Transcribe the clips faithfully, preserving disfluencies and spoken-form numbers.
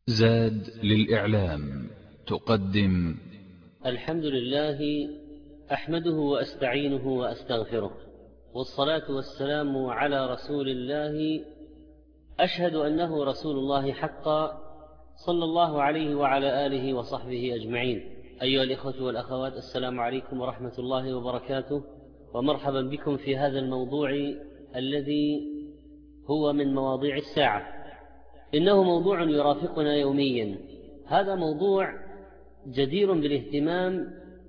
زاد للإعلام تقدم الحمد لله أحمده وأستعينه وأستغفره، والصلاة والسلام على رسول الله أشهد أنه رسول الله حقا، صلى الله عليه وعلى آله وصحبه أجمعين. أيها الإخوة والأخوات، السلام عليكم ورحمة الله وبركاته، ومرحبا بكم في هذا الموضوع الذي هو من مواضيع الساعة. إنه موضوع يرافقنا يوميا. هذا موضوع جدير بالاهتمام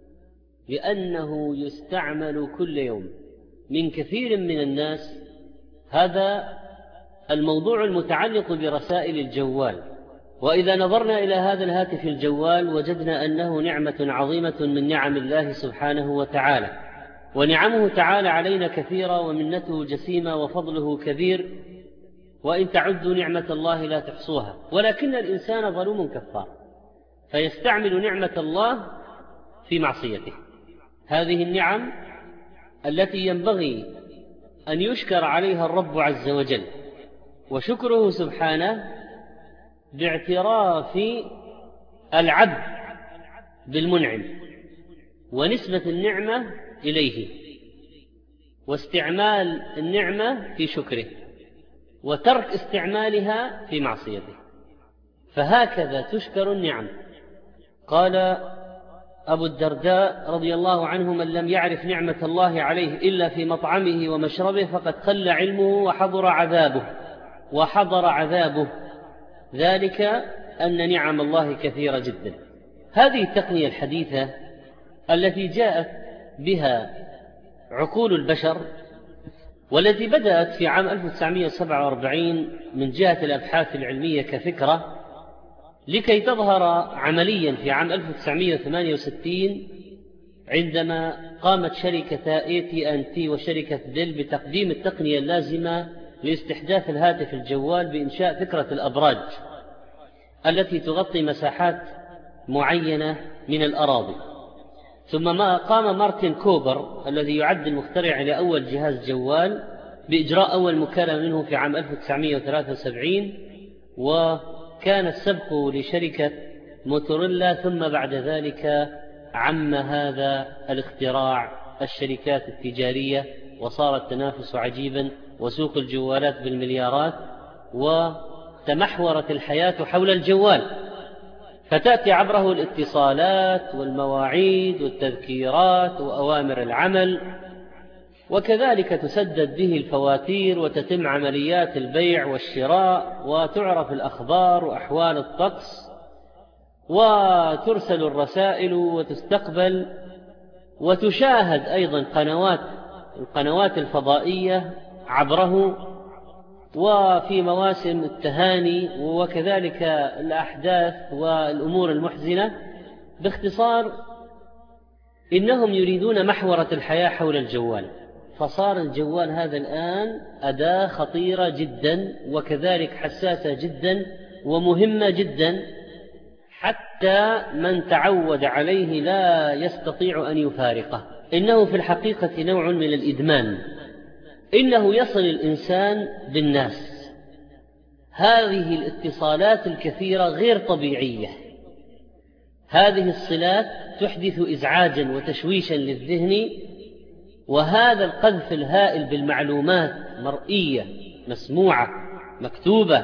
لأنه يستعمل كل يوم من كثير من الناس. هذا الموضوع المتعلق برسائل الجوال. وإذا نظرنا إلى هذا الهاتف الجوال وجدنا أنه نعمة عظيمة من نعم الله سبحانه وتعالى، ونعمه تعالى علينا كثيرة ومنته جسيمة وفضله كبير، وإن تعدوا نعمة الله لا تحصوها. ولكن الإنسان ظلوم كفار، فيستعمل نعمة الله في معصيته. هذه النعم التي ينبغي أن يشكر عليها الرب عز وجل، وشكره سبحانه باعتراف العبد بالمنعم ونسبة النعمة إليه، واستعمال النعمة في شكره، وترك استعمالها في معصيته. فهكذا تشكر النعم. قال أبو الدرداء رضي الله عنه: من لم يعرف نعمة الله عليه إلا في مطعمه ومشربه فقد قل علمه وحضر عذابه وحضر عذابه ذلك أن نعم الله كثيرة جدا. هذه التقنية الحديثة التي جاءت بها عقول البشر، والتي بدأت في عام ألف وتسعمائة وسبعة وأربعين من جهة الأبحاث العلمية كفكرة، لكي تظهر عمليا في عام ألف وتسعمائة وثمانية وستين عندما قامت شركة إيه تي أند تي وشركة ديل بتقديم التقنية اللازمة لاستحداث الهاتف الجوال بإنشاء فكرة الأبراج التي تغطي مساحات معينة من الأراضي. ثم ما قام مارتن كوبر الذي يعد المخترع لأول جهاز جوال بإجراء أول مكالمة منه في عام ألف وتسعمائة وثلاثة وسبعين، وكان السبق لشركة موتوريلا. ثم بعد ذلك عم هذا الاختراع الشركات التجارية، وصار التنافس عجيبا، وسوق الجوالات بالمليارات، وتمحورت الحياة حول الجوال، فتأتي عبره الاتصالات والمواعيد والتذكيرات وأوامر العمل، وكذلك تسدد به الفواتير، وتتم عمليات البيع والشراء، وتعرف الأخبار وأحوال الطقس، وترسل الرسائل وتستقبل، وتشاهد أيضا قنوات القنوات الفضائية عبره، وفي مواسم التهاني، وكذلك الأحداث والأمور المحزنة. باختصار، إنهم يريدون محورة الحياة حول الجوال. فصار الجوال هذا الآن أداة خطيرة جدا، وكذلك حساسة جدا ومهمة جدا، حتى من تعود عليه لا يستطيع أن يفارقه. إنه في الحقيقة نوع من الإدمان. إنه يصل الإنسان بالناس. هذه الاتصالات الكثيرة غير طبيعية. هذه الصلات تحدث إزعاجا وتشويشا للذهن، وهذا القذف الهائل بالمعلومات مرئية مسموعة مكتوبة،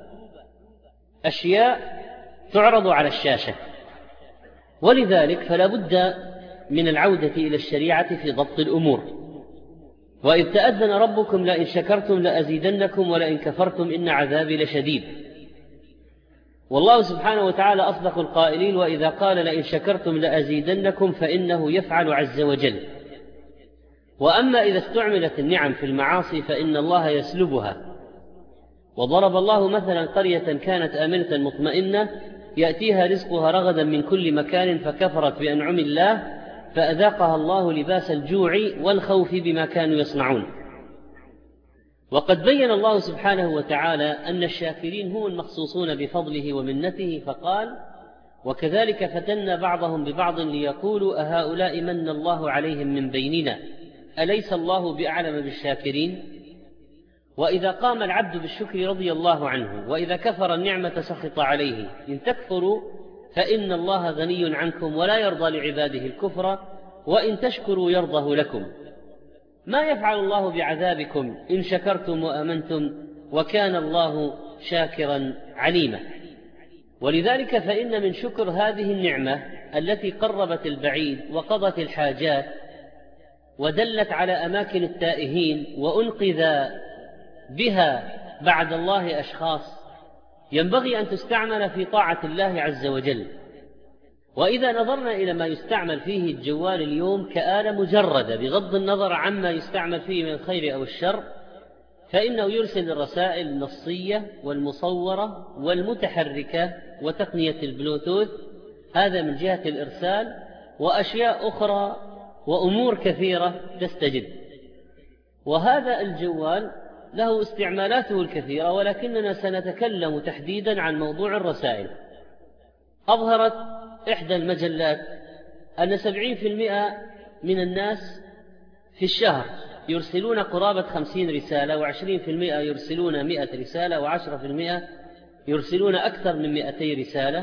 أشياء تعرض على الشاشة. ولذلك فلا بد من العودة إلى الشريعة في ضبط الأمور. وإذ تأذن ربكم لئن شكرتم لأزيدنكم ولئن كفرتم إن عذابي لشديد. والله سبحانه وتعالى أصدق القائلين: وإذا قال لئن شكرتم لأزيدنكم فإنه يفعل عز وجل. وأما إذا استعملت النعم في المعاصي فإن الله يسلبها. وضرب الله مثلا قرية كانت آمنة مطمئنة يأتيها رزقها رغدا من كل مكان فكفرت بأنعم الله فأذاقها الله لباس الجوع والخوف بما كانوا يصنعون. وقد بين الله سبحانه وتعالى أن الشاكرين هم المخصوصون بفضله ومنته، فقال: وكذلك فتنا بعضهم ببعض ليقولوا أهؤلاء من الله عليهم من بيننا أليس الله بأعلم بالشاكرين. وإذا قام العبد بالشكر رضي الله عنه، وإذا كفر النعمة سخط عليه. إن تكفروا فإن الله غني عنكم ولا يرضى لعباده الكفر وإن تشكروا يرضه لكم. ما يفعل الله بعذابكم إن شكرتم وآمنتم وكان الله شاكرا عليما. ولذلك فإن من شكر هذه النعمة التي قربت البعيد وقضت الحاجات ودلت على أماكن التائهين وأنقذ بها بعد الله أشخاص، ينبغي أن تستعمل في طاعة الله عز وجل. وإذا نظرنا إلى ما يستعمل فيه الجوال اليوم كآلة مجردة بغض النظر عما يستعمل فيه من الخير أو الشر، فإنه يرسل الرسائل النصية والمصورة والمتحركة وتقنية البلوتوث، هذا من جهة الإرسال، وأشياء أخرى وأمور كثيرة تستجد. وهذا الجوال له استعمالاته الكثيرة، ولكننا سنتكلم تحديدا عن موضوع الرسائل. أظهرت إحدى المجلات أن سبعين في المئة من الناس في الشهر يرسلون قرابة خمسين رسالة، وعشرين في المئة يرسلون مئة رسالة، وعشرة في المئة يرسلون أكثر من مئتي رسالة.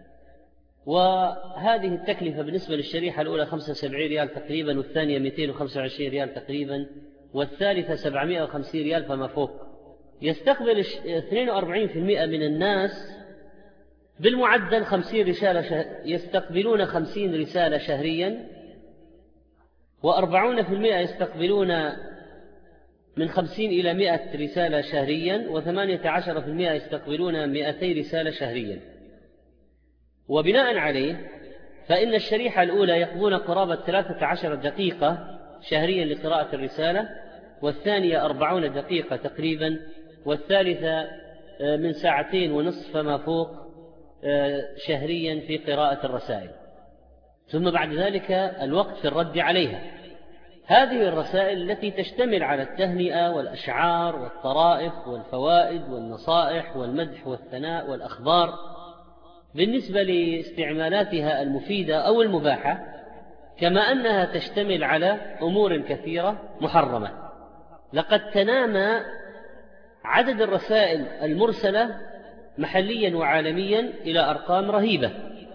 وهذه التكلفة بالنسبة للشريحة الأولى خمسة وسبعين ريال تقريبا، والثانية مئتين وخمسة وعشرين ريال تقريبا، والثالثة سبعمائة وخمسين ريال فما فوق. يستقبل اثنين وأربعين في المئة من الناس بالمعدل خمسين رسالة شه... يستقبلون خمسين رسالة شهريا، وأربعون في المئة يستقبلون من خمسين إلى مئة رسالة شهريا، وثمانية عشر في المئة يستقبلون مئتي رسالة شهريا. وبناء عليه فإن الشريحة الأولى يقضون قرابة ثلاثة عشر دقيقة شهريا لقراءة الرسالة، والثانية أربعون دقيقة تقريبا، والثالثة من ساعتين ونصف فما فوق شهريا في قراءة الرسائل، ثم بعد ذلك الوقت في الرد عليها. هذه الرسائل التي تشتمل على التهنئة والأشعار والطرائف والفوائد والنصائح والمدح والثناء والأخبار، بالنسبة لاستعمالاتها المفيدة أو المباحة، كما أنها تشتمل على أمور كثيرة محرمة. لقد تنامى عدد الرسائل المرسلة محليا وعالميا إلى أرقام رهيبة.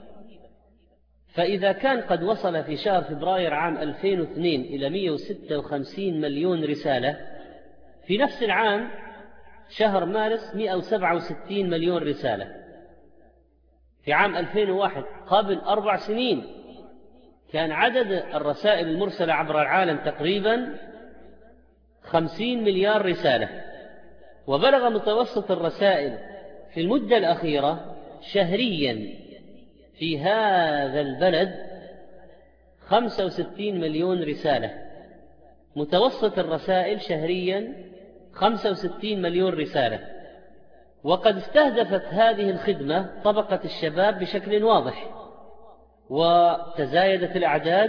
فإذا كان قد وصل في شهر فبراير عام ألفين واثنين إلى مئة وستة وخمسين مليون رسالة، في نفس العام شهر مارس مئة وسبعة وستين مليون رسالة. في عام ألفين وواحد قبل أربع سنين كان عدد الرسائل المرسلة عبر العالم تقريبا خمسين مليار رسالة، وبلغ متوسط الرسائل في المدة الأخيرة شهريا في هذا البلد خمسة وستين مليون رسالة. متوسط الرسائل شهريا خمسة وستين مليون رسالة. وقد استهدفت هذه الخدمة طبقة الشباب بشكل واضح، وتزايدت الأعداد،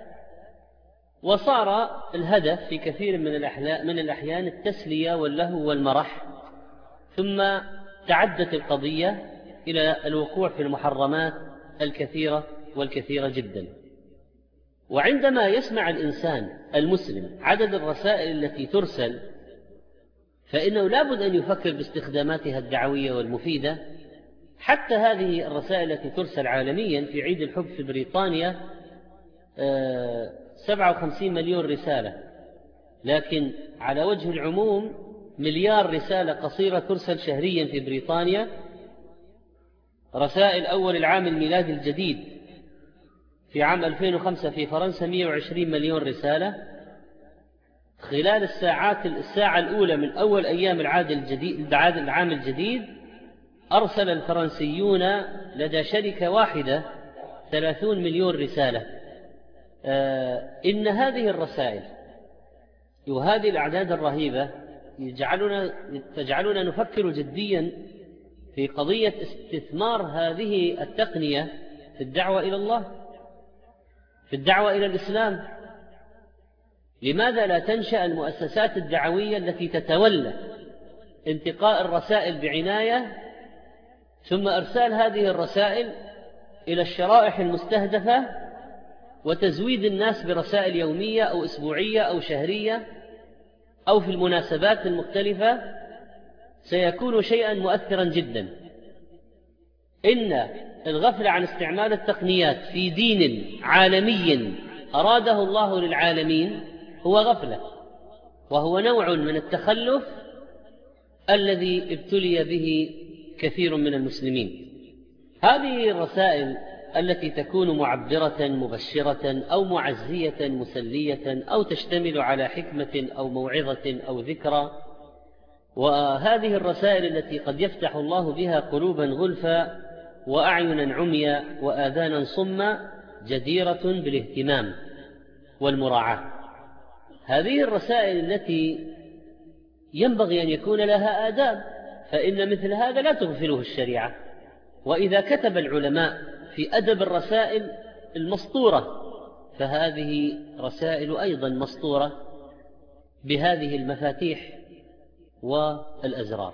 وصار الهدف في كثير من من الأحيان التسلية واللهو والمرح، ثم تعدت القضية إلى الوقوع في المحرمات الكثيرة والكثيرة جدا. وعندما يسمع الإنسان المسلم عدد الرسائل التي ترسل، فإنه لابد أن يفكر باستخداماتها الدعوية والمفيدة. حتى هذه الرسائل التي ترسل عالميا، في عيد الحب في بريطانيا سبعة وخمسين مليون رسالة، لكن على وجه العموم مليار رسالة قصيرة ترسل شهريا في بريطانيا. رسائل أول العام الميلادي الجديد في عام ألفين وخمسة في فرنسا مئة وعشرين مليون رسالة. خلال الساعات الساعة الأولى من أول أيام العام الجديد العام الجديد أرسل الفرنسيون لدى شركة واحدة ثلاثون مليون رسالة. آه إن هذه الرسائل وهذه الأعداد الرهيبة يجعلنا تجعلنا نفكر جديا في قضية استثمار هذه التقنية في الدعوة إلى الله، في الدعوة إلى الإسلام. لماذا لا تنشأ المؤسسات الدعوية التي تتولى انتقاء الرسائل بعناية، ثم إرسال هذه الرسائل إلى الشرائح المستهدفة، وتزويد الناس برسائل يومية أو أسبوعية أو شهرية، أو في المناسبات المختلفة سيكون شيئا مؤثرا جدا. إن الغفلة عن استعمال التقنيات في دين عالمي أراده الله للعالمين هو غفلة، وهو نوع من التخلف الذي ابتلي به كثير من المسلمين. هذه الرسائل التي تكون معبرة مبشرة أو معزية مسلية أو تشتمل على حكمة أو موعظة أو ذكرى، وهذه الرسائل التي قد يفتح الله بها قلوبا غلفا وأعينا عميا وآذانا صما، جديرة بالاهتمام والمراعاة. هذه الرسائل التي ينبغي أن يكون لها آداب، فإن مثل هذا لا تغفله الشريعة. وإذا كتب العلماء في أدب الرسائل المسطورة، فهذه رسائل أيضا مسطورة بهذه المفاتيح والأزرار.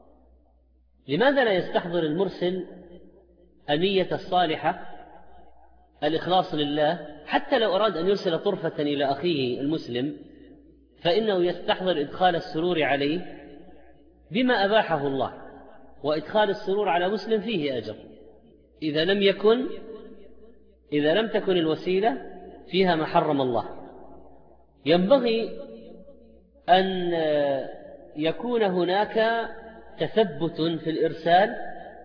لماذا لا يستحضر المرسل النية الصالحة، الإخلاص لله؟ حتى لو أراد أن يرسل طرفة إلى أخيه المسلم فإنه يستحضر إدخال السرور عليه بما أباحه الله، وإدخال السرور على مسلم فيه أجر، إذا لم يكن إذا لم تكن الوسيلة فيها ما حرم الله. ينبغي أن يكون هناك تثبت في الإرسال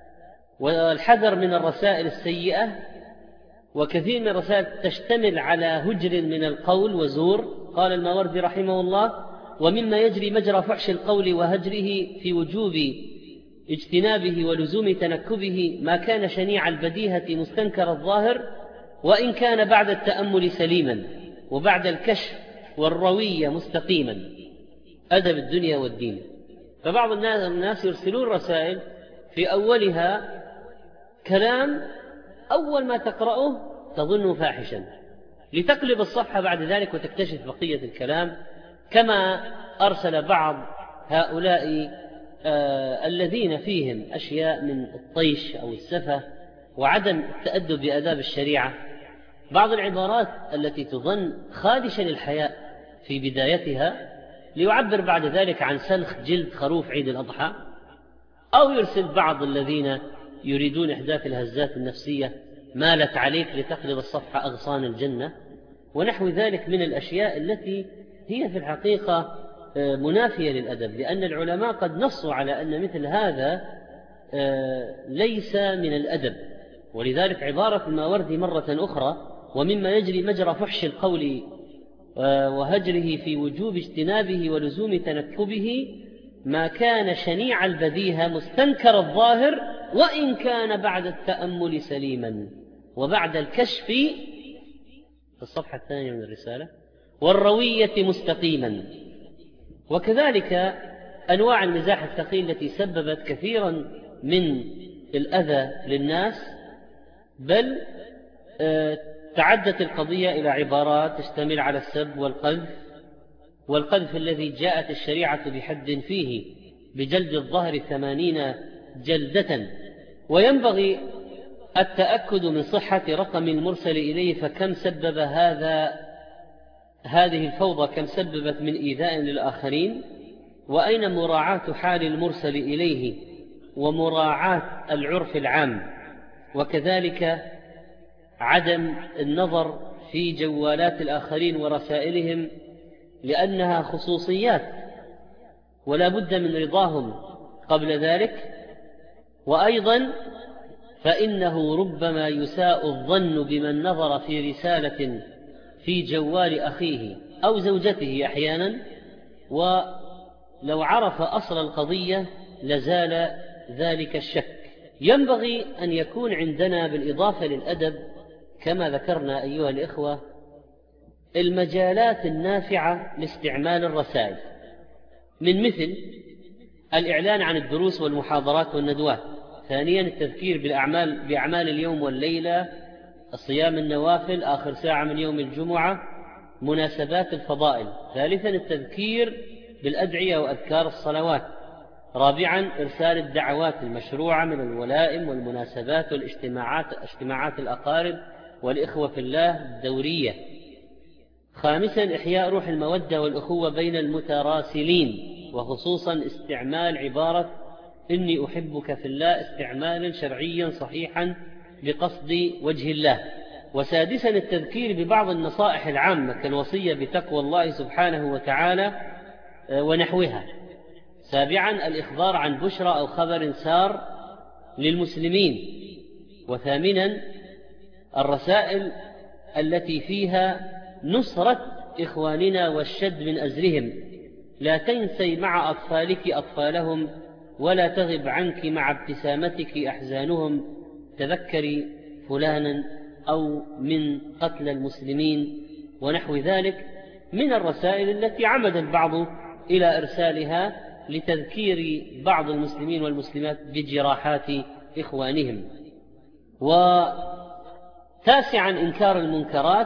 والحذر من الرسائل السيئة، وكثير من الرسائل تشتمل على هجر من القول وزور. قال الماوردي رحمه الله: ومما يجري مجرى فحش القول وهجره في وجوب اجتنابه ولزوم تنكبه ما كان شنيع البديهة مستنكر الظاهر، وإن كان بعد التأمل سليما، وبعد الكشف والروية مستقيما. أدب الدنيا والدين. فبعض الناس يرسلون رسائل في أولها كلام أول ما تقرأه تظن فاحشا، لتقلب الصفحة بعد ذلك وتكتشف بقية الكلام، كما أرسل بعض هؤلاء آه الذين فيهم أشياء من الطيش أو السفة وعدم التأدب بآداب الشريعة، بعض العبارات التي تظن خادشا للحياء في بدايتها، ليعبر بعد ذلك عن سلخ جلد خروف عيد الأضحى. أو يرسل بعض الذين يريدون إحداث الهزات النفسية: مالت عليك لتقلب الصفحة أغصان الجنة، ونحو ذلك من الأشياء التي هي في الحقيقة منافية للأدب، لأن العلماء قد نصوا على أن مثل هذا ليس من الأدب. ولذلك عبارة الماوردي مرة أخرى: ومما يجري مجرى فحش القول وهجره في وجوب اجتنابه ولزوم تنكبه ما كان شنيع البديهة مستنكر الظاهر، وإن كان بعد التأمل سليما، وبعد الكشف في الصفحة الثانية من الرسالة والروية مستقيما. وكذلك أنواع المزاح الثقيل التي سببت كثيرا من الأذى للناس، بل تعدت القضية إلى عبارات تشتمل على السب والقذف، والقذف الذي جاءت الشريعة بحد فيه بجلد الظهر ثمانين جلدة. وينبغي التأكد من صحة رقم المرسل إليه، فكم سبب هذا هذه الفوضى، كم سببت من إيذاء للآخرين، وأين مراعاة حال المرسل إليه ومراعاة العرف العام، وكذلك عدم النظر في جوالات الآخرين ورسائلهم، لأنها خصوصيات ولا بد من رضاهم قبل ذلك. وأيضا فإنه ربما يساء الظن بمن نظر في رسالة في جوال أخيه أو زوجته أحيانا، ولو عرف أصل القضية لزال ذلك الشك. ينبغي أن يكون عندنا بالإضافة للأدب كما ذكرنا أيها الإخوة المجالات النافعة لاستعمال الرسائل، من مثل الإعلان عن الدروس والمحاضرات والندوات. ثانيا التذكير بالأعمال بأعمال اليوم والليلة، الصيام النوافل، آخر ساعة من يوم الجمعة، مناسبات الفضائل. ثالثا التذكير بالأدعية وأذكار الصلوات. رابعا إرسال الدعوات المشروعة من الولائم والمناسبات والاجتماعات اجتماعات الأقارب والإخوة في الله الدورية. خامسا إحياء روح المودة والأخوة بين المتراسلين، وخصوصا استعمال عبارة إني أحبك في الله استعمالا شرعيا صحيحا بقصد وجه الله. وسادسا التذكير ببعض النصائح العامة كالوصية بتقوى الله سبحانه وتعالى ونحوها. سابعا الإخبار عن بشرى أو خبر سار للمسلمين. وثامنا الرسائل التي فيها نصرة إخواننا والشد من أزرهم. لا تنسي مع أطفالك أطفالهم، ولا تغب عنك مع ابتسامتك أحزانهم، تذكري فلانا أو من قتل المسلمين ونحو ذلك من الرسائل التي عمد البعض إلى إرسالها لتذكير بعض المسلمين والمسلمات بجراحات إخوانهم. وتاسعا إنكار المنكرات.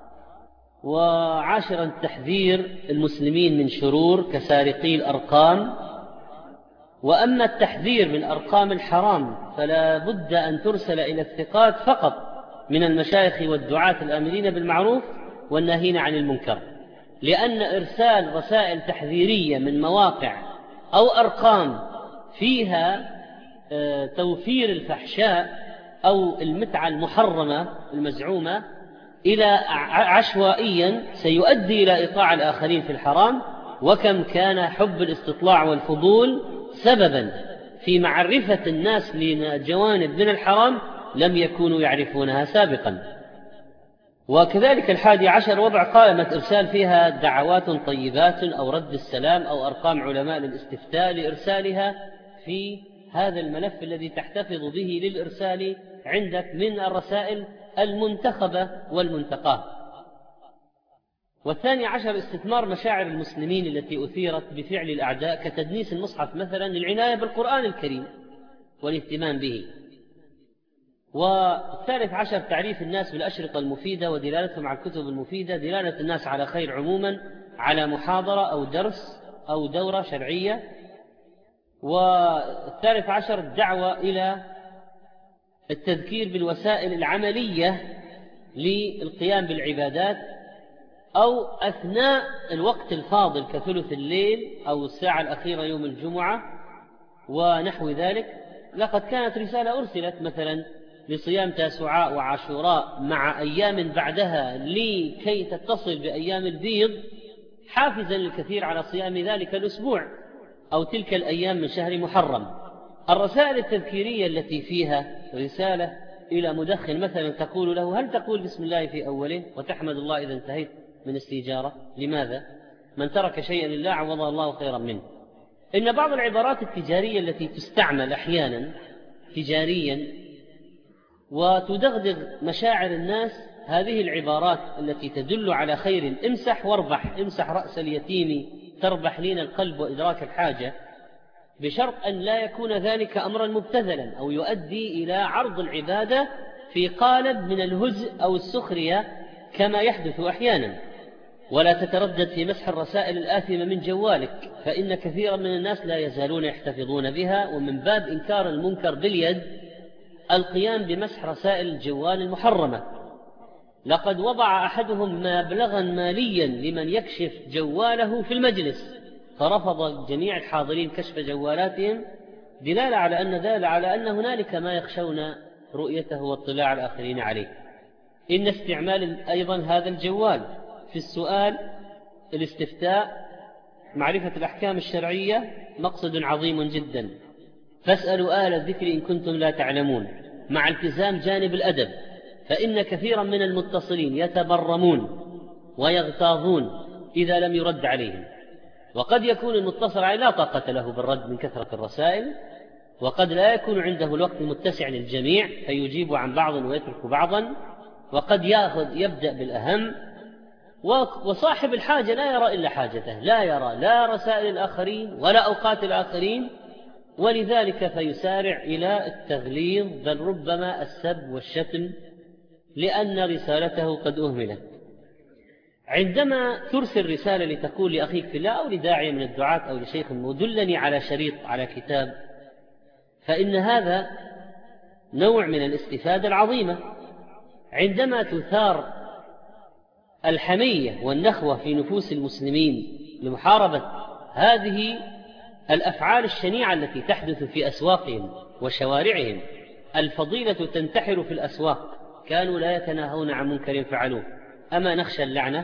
وعاشرا تحذير المسلمين من شرور كسارقي الأرقام. وأما التحذير من أرقام الحرام فلا بد أن ترسل إلى الثقات فقط من المشايخ والدعاة الآمرين بالمعروف والناهين عن المنكر، لأن إرسال رسائل تحذيرية من مواقع أو أرقام فيها توفير الفحشاء أو المتعة المحرمة المزعومة إلى عشوائيا سيؤدي إلى إيقاع الآخرين في الحرام. وكم كان حب الاستطلاع والفضول سببا في معرفة الناس لجوانب من الحرام لم يكونوا يعرفونها سابقا. وكذلك الحادي عشر وضع قائمة إرسال فيها دعوات طيبات أو رد السلام أو أرقام علماء للاستفتاء لإرسالها في هذا الملف الذي تحتفظ به للإرسال عندك من الرسائل المنتخبة والمنتقاة. والثاني عشر استثمار مشاعر المسلمين التي أثيرت بفعل الأعداء كتدنيس المصحف مثلا للعناية بالقرآن الكريم والاهتمام به. والثالث عشر تعريف الناس بالأشرطة المفيدة ودلالتهم على الكتب المفيدة، دلالة الناس على خير عموما على محاضرة أو درس أو دورة شرعية. والثالث عشر الدعوة إلى التذكير بالوسائل العملية للقيام بالعبادات أو أثناء الوقت الفاضل كثلث الليل أو الساعة الأخيرة يوم الجمعة ونحو ذلك. لقد كانت رسالة أرسلت مثلا لصيام تاسوعاء وعاشوراء مع أيام بعدها لكي تتصل بأيام البيض حافزا للكثير على صيام ذلك الأسبوع أو تلك الأيام من شهر محرم. الرسائل التذكيرية التي فيها رسالة إلى مدخن مثلا تقول له هل تقول بسم الله في أوله وتحمد الله إذا انتهيت من السيجارة؟ لماذا؟ من ترك شيئا لله عوضه الله خيرا منه. إن بعض العبارات التجارية التي تستعمل أحيانا تجاريا وتدغدغ مشاعر الناس، هذه العبارات التي تدل على خير امسح واربح، امسح رأس اليتيم تربح لين القلب وإدراك الحاجة، بشرط أن لا يكون ذلك أمرا مبتذلا أو يؤدي إلى عرض العبادة في قالب من الهزء أو السخرية كما يحدث أحيانا. ولا تتردد في مسح الرسائل الآثمة من جوالك، فإن كثيرا من الناس لا يزالون يحتفظون بها. ومن باب إنكار المنكر باليد القيام بمسح رسائل الجوال المحرمة. لقد وضع أحدهم مبلغا ماليا لمن يكشف جواله في المجلس، فرفض جميع الحاضرين كشف جوالاتهم دلالة على أن ذلك على أن هنالك ما يخشون رؤيته واطلاع الآخرين عليه. إن استعمال أيضا هذا الجوال في السؤال، الاستفتاء، معرفة الأحكام الشرعية مقصد عظيم جدا. فاسألوا أهل الذكر إن كنتم لا تعلمون، مع التزام جانب الأدب، فإن كثيرا من المتصلين يتبرمون ويغتاظون إذا لم يرد عليهم. وقد يكون المتصل عليه لا طاقة له بالرد من كثرة الرسائل، وقد لا يكون عنده الوقت المتسع للجميع فيجيب عن بعض ويترك بعضا، وقد يأخذ يبدأ بالأهم. وصاحب الحاجة لا يرى إلا حاجته، لا يرى لا رسائل الآخرين ولا أوقات الآخرين، ولذلك فيسارع إلى التغليظ بل ربما السب والشتم لأن رسالته قد أهملت. عندما ترسل رسالة لتقول لأخيك في الله أو لداعية من الدعاة أو لشيخ مدلني على شريط على كتاب، فإن هذا نوع من الاستفادة العظيمة. عندما تثار الحمية والنخوة في نفوس المسلمين لمحاربة هذه الأفعال الشنيعة التي تحدث في أسواقهم وشوارعهم. الفضيلة تنتحر في الأسواق، كانوا لا يتناهون عن منكر فعلوه، أما نخشى اللعنة.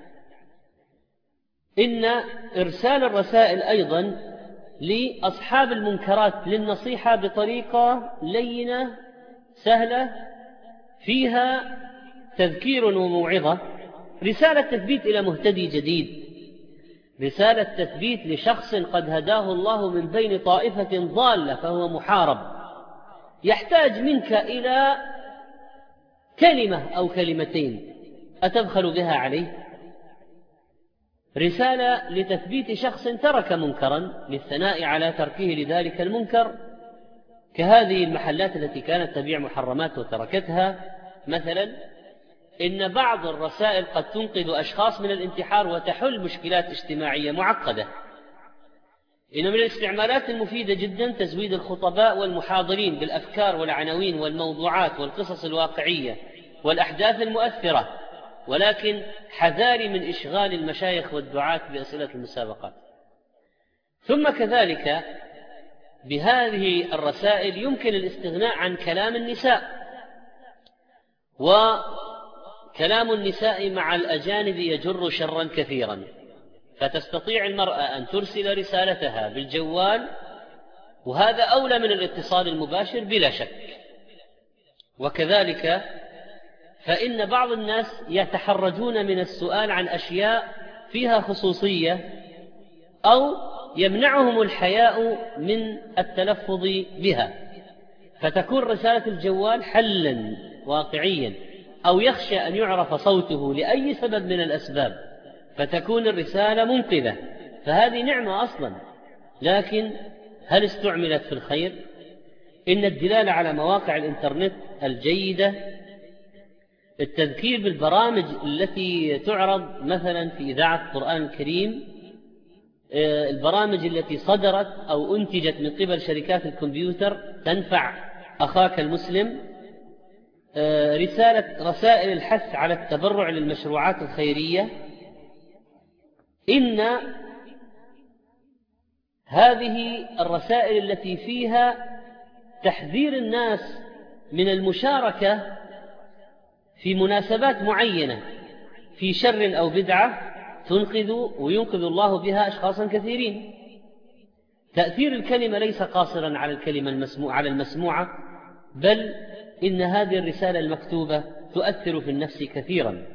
إن إرسال الرسائل أيضا لأصحاب المنكرات للنصيحة بطريقة لينة سهلة فيها تذكير وموعظة، رسالة تثبيت إلى مهتدي جديد، رسالة تثبيت لشخص قد هداه الله من بين طائفة ضالة فهو محارب، يحتاج منك إلى كلمة أو كلمتين أتبخل بها عليه. رسالة لتثبيت شخص ترك منكرا للثناء على تركه لذلك المنكر، كهذه المحلات التي كانت تبيع محرمات وتركتها مثلا. إن بعض الرسائل قد تنقذ أشخاص من الانتحار وتحل مشكلات اجتماعية معقدة. إن من الاستعمالات المفيدة جدا تزويد الخطباء والمحاضرين بالأفكار والعناوين والموضوعات والقصص الواقعية والأحداث المؤثرة، ولكن حذاري من إشغال المشايخ والدعاة بأسئلة المسابقات. ثم كذلك بهذه الرسائل يمكن الاستغناء عن كلام النساء، وكلام النساء مع الأجانب يجر شرا كثيرا، فتستطيع المرأة أن ترسل رسالتها بالجوال، وهذا أولى من الاتصال المباشر بلا شك. وكذلك فإن بعض الناس يتحرجون من السؤال عن أشياء فيها خصوصية، أو يمنعهم الحياء من التلفظ بها، فتكون رسالة الجوال حلا واقعيا، أو يخشى أن يعرف صوته لأي سبب من الأسباب، فتكون الرسالة منقذة، فهذه نعمة أصلا. لكن هل استعملت في الخير؟ إن الدلالة على مواقع الإنترنت الجيدة، التذكير بالبرامج التي تعرض مثلا في إذاعة القرآن الكريم، البرامج التي صدرت أو أنتجت من قبل شركات الكمبيوتر تنفع أخاك المسلم، رسالة رسائل الحث على التبرع للمشروعات الخيرية. إن هذه الرسائل التي فيها تحذير الناس من المشاركة في مناسبات معينة في شر أو بدعة تنقذ وينقذ الله بها أشخاصا كثيرين. تأثير الكلمة ليس قاصرا على الكلمة المسموعة على المسموعة، بل إن هذه الرسالة المكتوبة تؤثر في النفس كثيرا.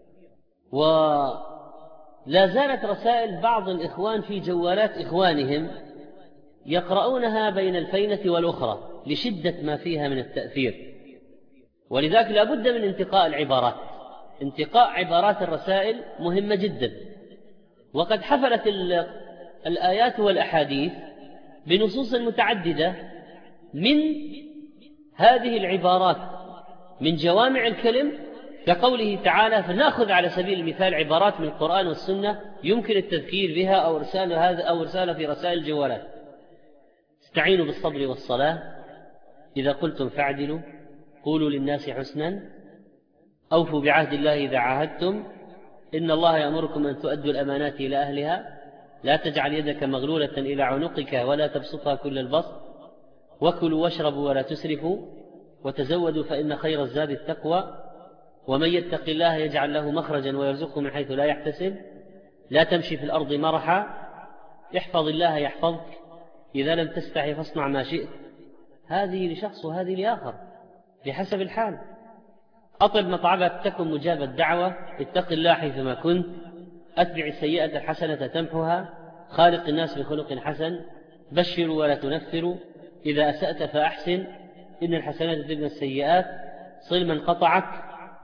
ولا زالت رسائل بعض الإخوان في جوالات إخوانهم يقرؤونها بين الفينة والأخرى لشدة ما فيها من التأثير، ولذلك لا بد من انتقاء العبارات. انتقاء عبارات الرسائل مهمة جدا. وقد حفلت الآيات والأحاديث بنصوص متعددة من هذه العبارات من جوامع الكلم، كقوله تعالى: فنأخذ على سبيل المثال عبارات من القرآن والسنة يمكن التذكير بها أو إرسال هذا أو إرسالها في رسائل الجوالات. استعينوا بالصبر والصلاة، إذا قلتم فاعدلوا، قولوا للناس حسنا، أوفوا بعهد الله إذا عاهدتم، إن الله يأمركم أن تؤدوا الأمانات إلى أهلها، لا تجعل يدك مغلولة إلى عنقك ولا تبسطها كل البسط، وكلوا واشربوا ولا تسرفوا، وتزودوا فإن خير الزاد التقوى، ومن يتق الله يجعل له مخرجا ويرزقه من حيث لا يحتسب، لا تمشي في الأرض مرحا، احفظ الله يحفظك، إذا لم تستحي فاصنع ما شئت. هذه لشخص وهذه لآخر بحسب الحال. أطب مطعمك تكن مجاب الدعوة، اتق الله حيثما كنت، أتبع السيئة الحسنة تمحها، خالق الناس بخلق حسن، بشروا ولا تنفروا، إذا أسأت فأحسن، إن الحسنات تذهبن السيئات، صل من قطعك.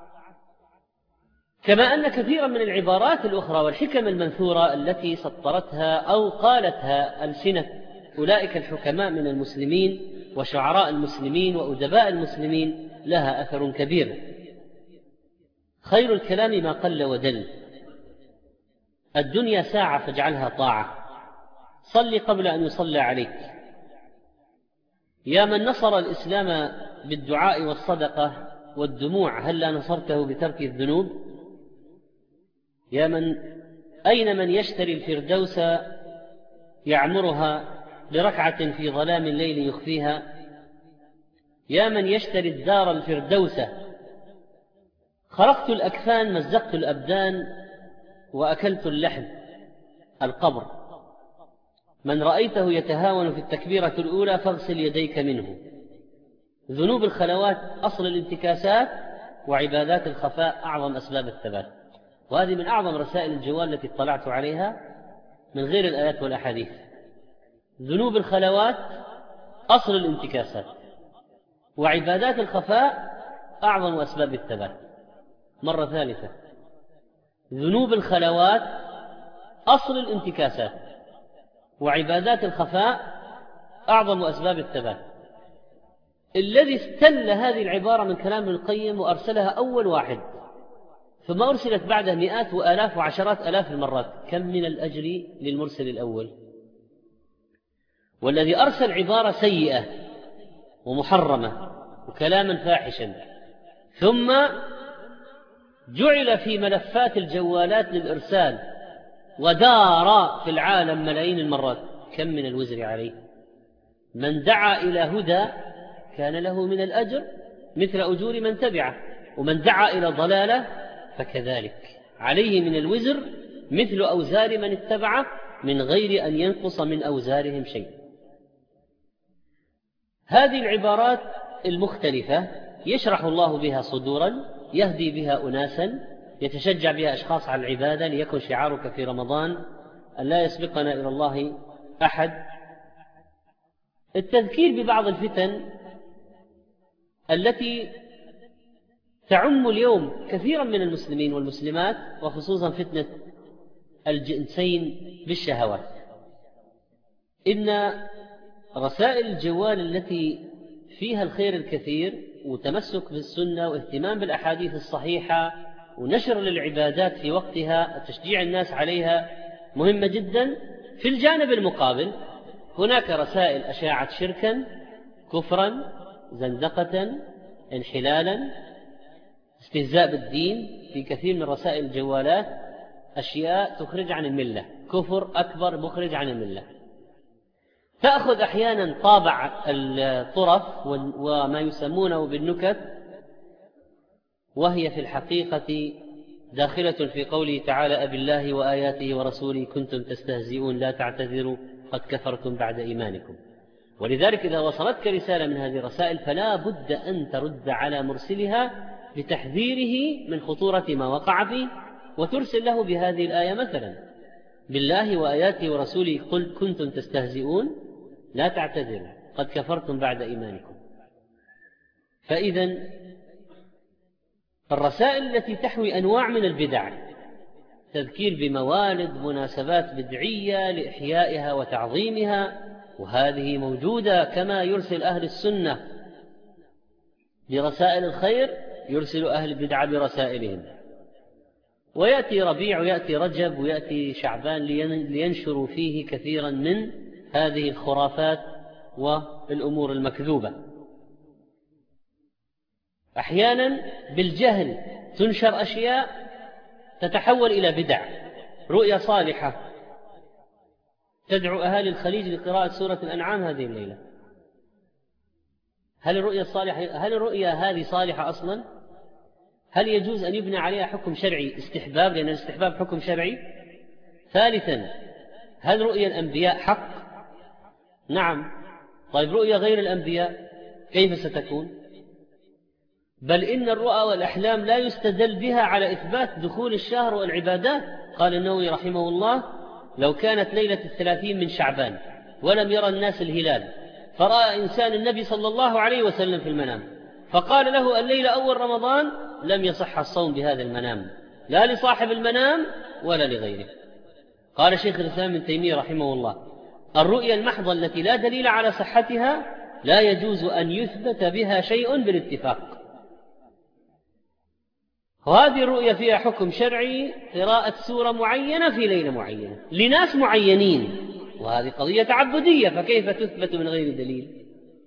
كما أن كثيرا من العبارات الأخرى والحكم المنثورة التي سطرتها أو قالتها ألسنة أولئك الحكماء من المسلمين وشعراء المسلمين وأدباء المسلمين لها أثر كبير. خير الكلام ما قل ودل. الدنيا ساعة فاجعلها طاعة. صل قبل أن يصلى عليك. يا من نصر الإسلام بالدعاء والصدقة والدموع، هل لا نصرته بترك الذنوب؟ يا من أين من يشتري الفردوس يعمرها بركعة في ظلام الليل يخفيها؟ يا من يشتري الدار الفردوس خرقت الأكفان مزقت الأبدان وأكلت اللحم القبر. من رأيته يتهاون في التكبيرة الأولى فاغسل يديك منه. ذنوب الخلوات أصل الانتكاسات، وعبادات الخفاء أعظم أسباب الثبات. وهذه من أعظم رسائل الجوال التي اطلعت عليها من غير الآيات والأحاديث. ذنوب الخلوات أصل الانتكاسات، وعبادات الخفاء أعظم أسباب الثبات. مرة ثالثة، ذنوب الخلوات أصل الانتكاسات، وعبادات الخفاء أعظم أسباب الثبات. الذي استل هذه العبارة من كلام ابن القيم وأرسلها أول واحد، ثم أرسلت بعده مئات وآلاف وعشرات آلاف المرات، كم من الأجر للمرسل الأول؟ والذي أرسل عبارة سيئة ومحرمة وكلاما فاحشا، ثم جعل في ملفات الجوالات للإرسال ودار في العالم ملايين المرات، كم من الوزر عليه؟ من دعا إلى هدى كان له من الأجر مثل أجور من تبعه، ومن دعا إلى ضلالة فكذلك عليه من الوزر مثل أوزار من اتبعه من غير أن ينقص من أوزارهم شيء. هذه العبارات المختلفة يشرح الله بها صدورا، يهدي بها أناسا، يتشجع بها أشخاص على العبادة، ليكن شعارك في رمضان أن لا يسبقنا إلى الله أحد. التذكير ببعض الفتن التي تعم اليوم كثيرا من المسلمين والمسلمات، وخصوصا فتنة الجنسين بالشهوات. إن رسائل الجوال التي فيها الخير الكثير وتمسك بالسنة واهتمام بالأحاديث الصحيحة ونشر للعبادات في وقتها، تشجيع الناس عليها، مهمة جدا. في الجانب المقابل هناك رسائل أشاعت شركا، كفرا، زندقة، انحلالا، استهزاء بالدين. في كثير من رسائل الجوالات أشياء تخرج عن الملة، كفر أكبر مخرج عن الملة. تأخذ أحيانا طابع الطرف وما يسمونه بالنكت، وهي في الحقيقة داخلة في قوله تعالى: أبي الله وآياته ورسوله كنتم تستهزئون لا تعتذروا قد كفرتم بعد إيمانكم. ولذلك إذا وصلتك رسالة من هذه الرسائل فلا بد أن ترد على مرسلها بتحذيره من خطورة ما وقع فيه، وترسل له بهذه الآية مثلا: بالله وآياته ورسوله قل كنتم تستهزئون لا تعتذروا قد كفرتم بعد إيمانكم. فإذا الرسائل التي تحوي أنواع من البدع، تذكير بموالد، مناسبات بدعية لإحيائها وتعظيمها، وهذه موجودة. كما يرسل أهل السنة برسائل الخير يرسل أهل البدع برسائلهم. ويأتي ربيع ويأتي رجب ويأتي شعبان لينشروا فيه كثيرا من هذه الخرافات والأمور المكذوبة. أحيانا بالجهل تنشر أشياء تتحول إلى بدع. رؤيا صالحة تدعو أهالي الخليج لقراءة سورة الأنعام هذه الليلة. هل الرؤيا الصالحة هل الرؤيا هذه صالحة أصلا؟ هل يجوز أن يبنى عليها حكم شرعي استحباب، لأن الاستحباب حكم شرعي؟ ثالثا، هل رؤيا الأنبياء حق؟ نعم. طيب رؤيا غير الأنبياء كيف ستكون؟ بل إن الرؤى والأحلام لا يستدل بها على إثبات دخول الشهر والعبادات. قال النووي رحمه الله: لو كانت ليلة الثلاثين من شعبان ولم يرى الناس الهلال، فرأى إنسان النبي صلى الله عليه وسلم في المنام فقال له الليلة أول رمضان، لم يصح الصوم بهذا المنام، لا لصاحب المنام ولا لغيره. قال شيخ الإسلام ابن تيمية رحمه الله: الرؤيا المحضة التي لا دليل على صحتها لا يجوز أن يثبت بها شيء بالاتفاق. وهذه الرؤيا فيها حكم شرعي، قراءة سورة معينة في ليلة معينة لناس معينين، وهذه قضية تعبدية، فكيف تثبت من غير دليل؟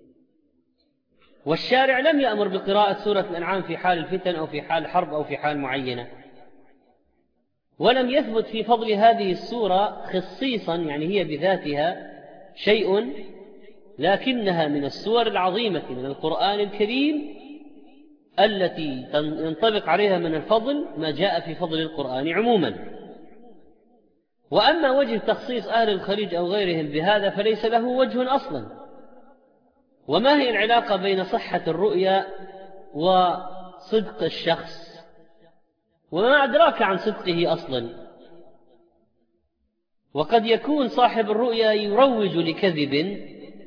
والشارع لم يأمر بقراءة سورة الأنعام في حال الفتن أو في حال حرب أو في حال معينة. ولم يثبت في فضل هذه السورة خصيصا، يعني هي بذاتها شيء، لكنها من السور العظيمة من القرآن الكريم التي ينطبق عليها من الفضل ما جاء في فضل القرآن عموما. وأما وجه تخصيص أهل الخليج أو غيرهم بهذا فليس له وجه أصلا. وما هي العلاقة بين صحة الرؤيا وصدق الشخص؟ وما أدراك عن صدقه أصلا؟ وقد يكون صاحب الرؤيا يروج لكذب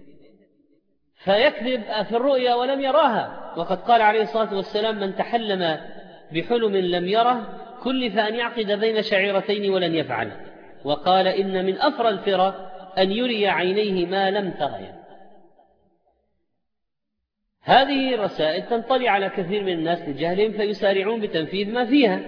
فيكذب في الرؤيا ولم يراها، وقد قال عليه الصلاة والسلام: من تحلم بحلم لم يره كلف أن يعقد بين شعيرتين ولن يفعل. وقال: إن من أفرى الفرى أن يري عينيه ما لم تريا. هذه الرسائل تنطلي على كثير من الناس لجهلهم فيسارعون بتنفيذ ما فيها.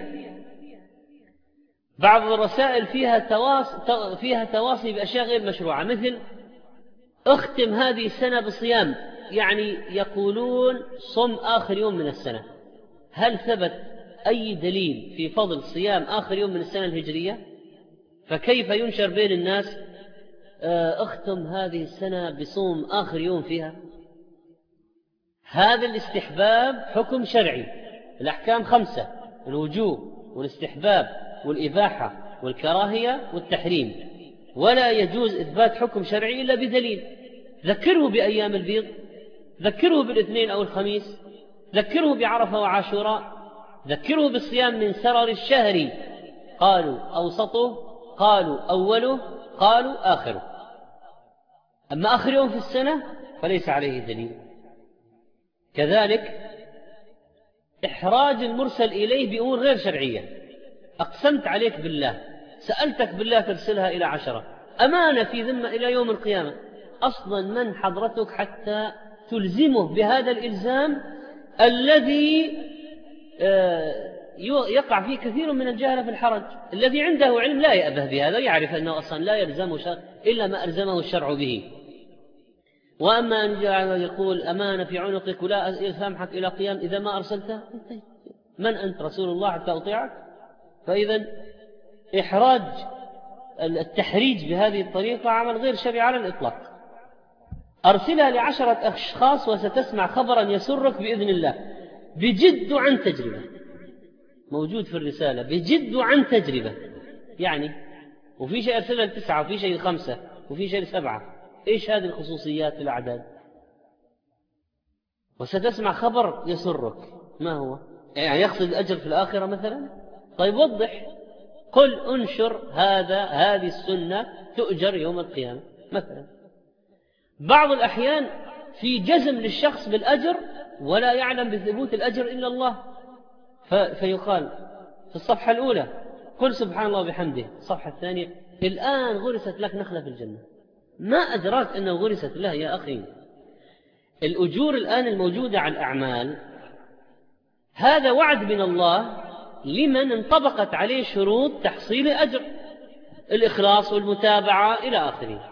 بعض الرسائل فيها تواصي, فيها تواصي بأشياء غير مشروعة، مثل اختم هذه السنة بصيام، يعني يقولون صم آخر يوم من السنة. هل ثبت أي دليل في فضل صيام آخر يوم من السنة الهجرية؟ فكيف ينشر بين الناس اختم هذه السنة بصوم آخر يوم فيها؟ هذا الاستحباب حكم شرعي. الأحكام خمسة: الوجوب والاستحباب والإباحة والكراهية والتحريم، ولا يجوز إثبات حكم شرعي إلا بدليل. ذكره بأيام البيض، ذكره بالاثنين أو الخميس، ذكره بعرفة وعاشوراء، ذكره بالصيام من سرر الشهر، قالوا أوسطه، قالوا أوله، قالوا آخره. أما آخر يوم في السنة فليس عليه دليل. كذلك إحراج المرسل إليه بأمور غير شرعية. أقسمت عليك بالله، سألتك بالله ترسلها إلى عشرة، أمانة في ذمة إلى يوم القيامة. أصلا من حضرتك حتى تلزمه بهذا الإلزام الذي يقع فيه كثير من الجهل في الحرج؟ الذي عنده علم لا يأبه بهذا، يعرف أنه أصلا لا يلزمه شرع إلا ما ألزمه الشرع به. وأما أن يقول أمانة في عنقك ولا أسامحك إلى قيام إذا ما أرسلته، من أنت؟ رسول الله حتى أطيعك؟ فإذا إحراج التحريج بهذه الطريقة عمل غير شرعي على الإطلاق. أرسلها لعشرة أشخاص وستسمع خبرا يسرك بإذن الله، بجد عن تجربة، موجود في الرسالة، بجد عن تجربة يعني. وفي شيء أرسلها لتسعة، وفي شيء لخمسة، وفي شيء لسبعة. إيش هذه الخصوصيات في الأعداد؟ وستسمع خبر يسرك، ما هو؟ يعني يقصد الأجر في الآخرة مثلا؟ طيب وضح، قل انشر هذا هذه السنة تؤجر يوم القيامة مثلا. بعض الأحيان في جزم للشخص بالأجر ولا يعلم بثبوت الأجر إلا الله، فيقال في الصفحة الأولى قل سبحان الله وبحمده، الصفحة الثانية الآن غرست لك نخلة في الجنة. ما أدراك أنه غرست له يا أخي؟ الأجور الآن الموجودة على الأعمال هذا وعد من الله لمن انطبقت عليه شروط تحصيل أجر، الإخلاص والمتابعة إلى آخره.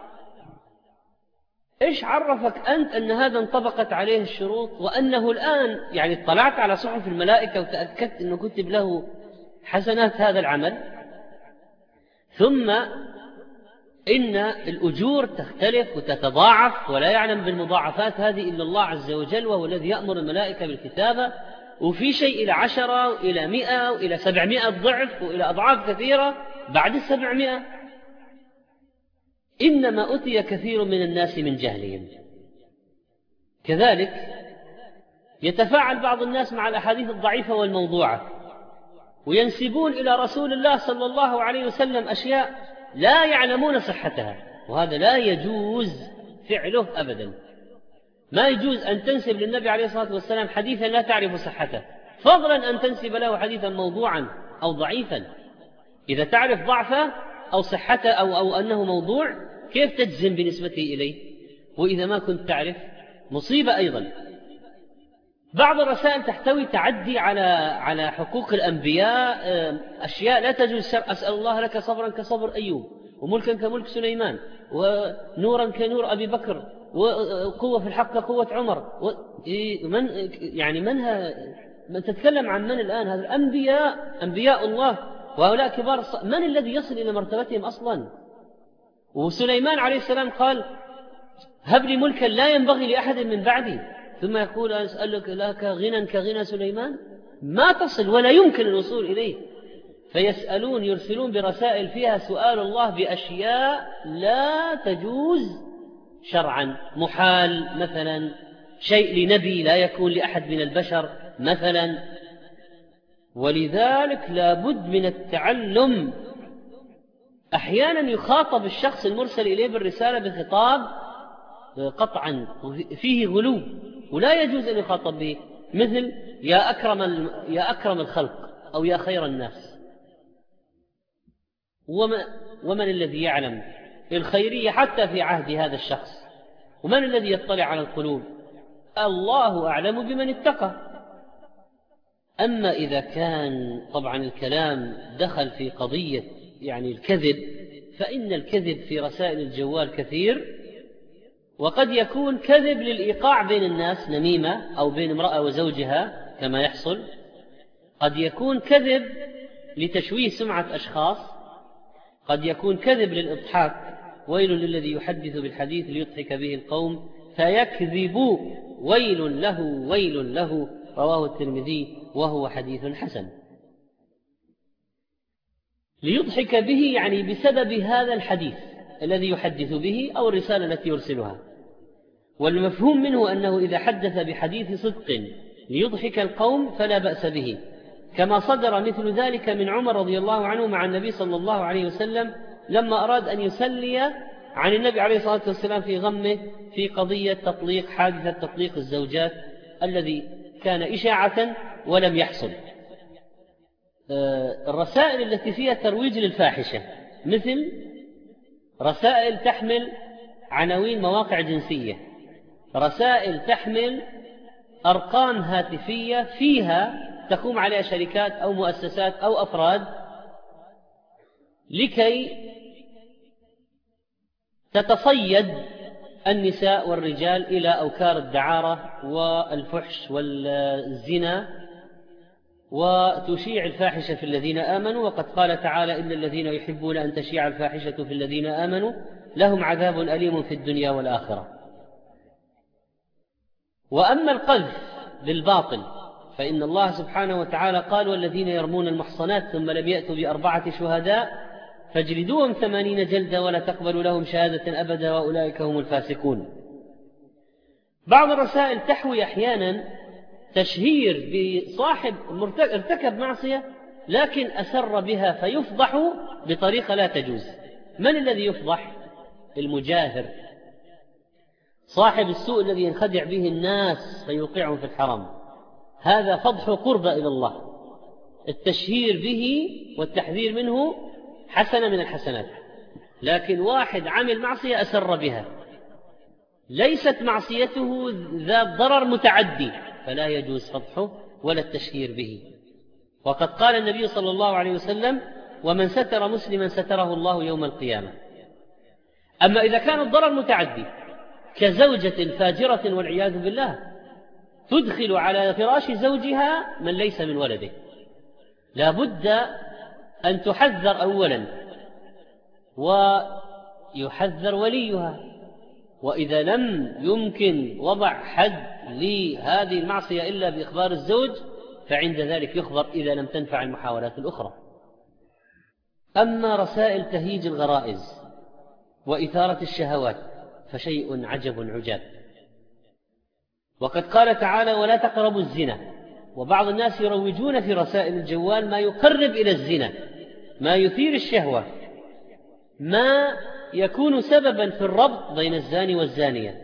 إيش عرفك أنت أن هذا انطبقت عليه الشروط وأنه الآن يعني اطلعت على صحف الملائكة وتأكدت أنه كتب له حسنات هذا العمل؟ ثم إن الأجور تختلف وتتضاعف، ولا يعلم بالمضاعفات هذه إلا الله عز وجل، وهو الذي يأمر الملائكة بالكتابة. وفي شيء إلى عشرة وإلى مئة وإلى سبعمائة ضعف وإلى أضعاف كثيرة بعد السبعمائة. إنما أتي كثير من الناس من جهلهم. كذلك يتفاعل بعض الناس مع الأحاديث الضعيفة والموضوعة، وينسبون إلى رسول الله صلى الله عليه وسلم أشياء لا يعلمون صحتها، وهذا لا يجوز فعله أبدا. ما يجوز أن تنسب للنبي عليه الصلاة والسلام حديثا لا تعرف صحته، فضلا أن تنسب له حديثا موضوعا أو ضعيفا. إذا تعرف ضعفه أو صحته أو, أو أنه موضوع، كيف تجزم بنسبته إليه؟ وإذا ما كنت تعرف مصيبة أيضا. بعض الرسائل تحتوي تعدي على على حقوق الأنبياء، أشياء لا تجوز الشرع. أسأل الله لك صبرا كصبر أيوب، وملكا كملك سليمان، ونورا كنور أبي بكر، وقوة في الحق قوة عمر. من يعني منها من تتكلم عن من الآن؟ هذا الأنبياء، أنبياء الله وهؤلاء كبار الص... من الذي يصل إلى مرتبتهم أصلا؟ وسليمان عليه السلام قال هب لي ملكا لا ينبغي لأحد من بعدي، ثم يقول أسألك لك غنى كغنى سليمان، ما تصل ولا يمكن الوصول إليه. فيسألون يرسلون برسائل فيها سؤال الله بأشياء لا تجوز شرعا، محال مثلا، شيء لنبي لا يكون لأحد من البشر مثلا. ولذلك لا بد من التعلم. أحيانا يخاطب الشخص المرسل إليه بالرسالة بخطاب قطعا فيه غلو ولا يجوز أن يخاطب به، مثل يا أكرم, يا أكرم الخلق أو يا خير الناس. وما ومن الذي يعلم الخيرية حتى في عهد هذا الشخص؟ ومن الذي يطلع على القلوب؟ الله أعلم بمن اتقى. أما إذا كان طبعا الكلام دخل في قضية يعني الكذب، فإن الكذب في رسائل الجوال كثير، وقد يكون كذب للإيقاع بين الناس، نميمة، أو بين امرأة وزوجها كما يحصل. قد يكون كذب لتشويه سمعة أشخاص، قد يكون كذب للإضحاك، ويل للذي يحدث بالحديث ليضحك به القوم فيكذب ويل له ويل له، رواه الترمذي وهو حديث حسن. ليضحك به يعني بسبب هذا الحديث الذي يحدث به أو الرسالة التي يرسلها. والمفهوم منه أنه إذا حدث بحديث صدق ليضحك القوم فلا بأس به، كما صدر مثل ذلك من عمر رضي الله عنه مع النبي صلى الله عليه وسلم لما أراد أن يسلي عن النبي عليه الصلاة والسلام في غمه في قضية تطليق، حادثة تطليق الزوجات الذي كان إشاعة ولم يحصل. الرسائل التي فيها ترويج للفاحشة، مثل رسائل تحمل عناوين مواقع جنسية، رسائل تحمل أرقام هاتفية فيها تقوم عليها شركات أو مؤسسات أو أفراد لكي تتصيد النساء والرجال إلى أوكار الدعارة والفحش والزنا وتشيع الفاحشة في الذين آمنوا. وقد قال تعالى إن الذين يحبون أن تشيع الفاحشة في الذين آمنوا لهم عذاب أليم في الدنيا والآخرة. وأما القذف بالباطل فإن الله سبحانه وتعالى قال والذين يرمون المحصنات ثم لم يأتوا بأربعة شهداء فاجلدوهم ثمانين جلدة ولا تقبلوا لهم شهادة أبدا وأولئك هم الفاسقون. بعض الرسائل تحوي أحيانا تشهير بصاحب ارتكب معصية لكن أسر بها فيفضح بطريقة لا تجوز. من الذي يفضح؟ المجاهر، صاحب السوء الذي ينخدع به الناس فيوقعهم في الحرام، هذا فضح قربة إلى الله. التشهير به والتحذير منه حسنة من الحسنات، لكن واحد عمل معصية أسر بها ليست معصيته ذات ضرر متعدي فلا يجوز فضحه ولا التشهير به. وقد قال النبي صلى الله عليه وسلم ومن ستر مسلما ستره الله يوم القيامة. أما إذا كان الضرر متعدي كزوجة فاجرة والعياذ بالله تدخل على فراش زوجها من ليس من ولده، لا بد أن تحذر أولا ويحذر وليها، وإذا لم يمكن وضع حد لهذه المعصية إلا بإخبار الزوج فعند ذلك يخبر إذا لم تنفع المحاولات الأخرى. أما رسائل تهيج الغرائز وإثارة الشهوات فشيء عجب عجاب. وقد قال تعالى ولا تقربوا الزنا، وبعض الناس يروجون في رسائل الجوال ما يقرب إلى الزنا، ما يثير الشهوة، ما يكون سببا في الربط بين الزاني والزانية.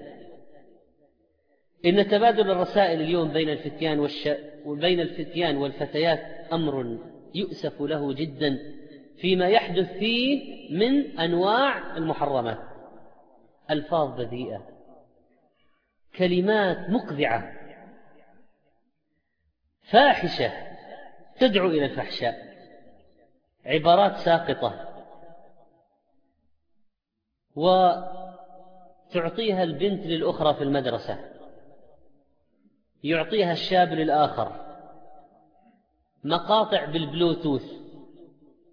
إن تبادل الرسائل اليوم بين الفتيان, والش... وبين الفتيان والفتيات أمر يؤسف له جدا فيما يحدث فيه من أنواع المحرمات، ألفاظ بذيئة، كلمات مقذعة، فاحشة تدعو إلى الفحشاء، عبارات ساقطة، وتعطيها البنت للأخرى في المدرسة، يعطيها الشاب للآخر، مقاطع بالبلوتوث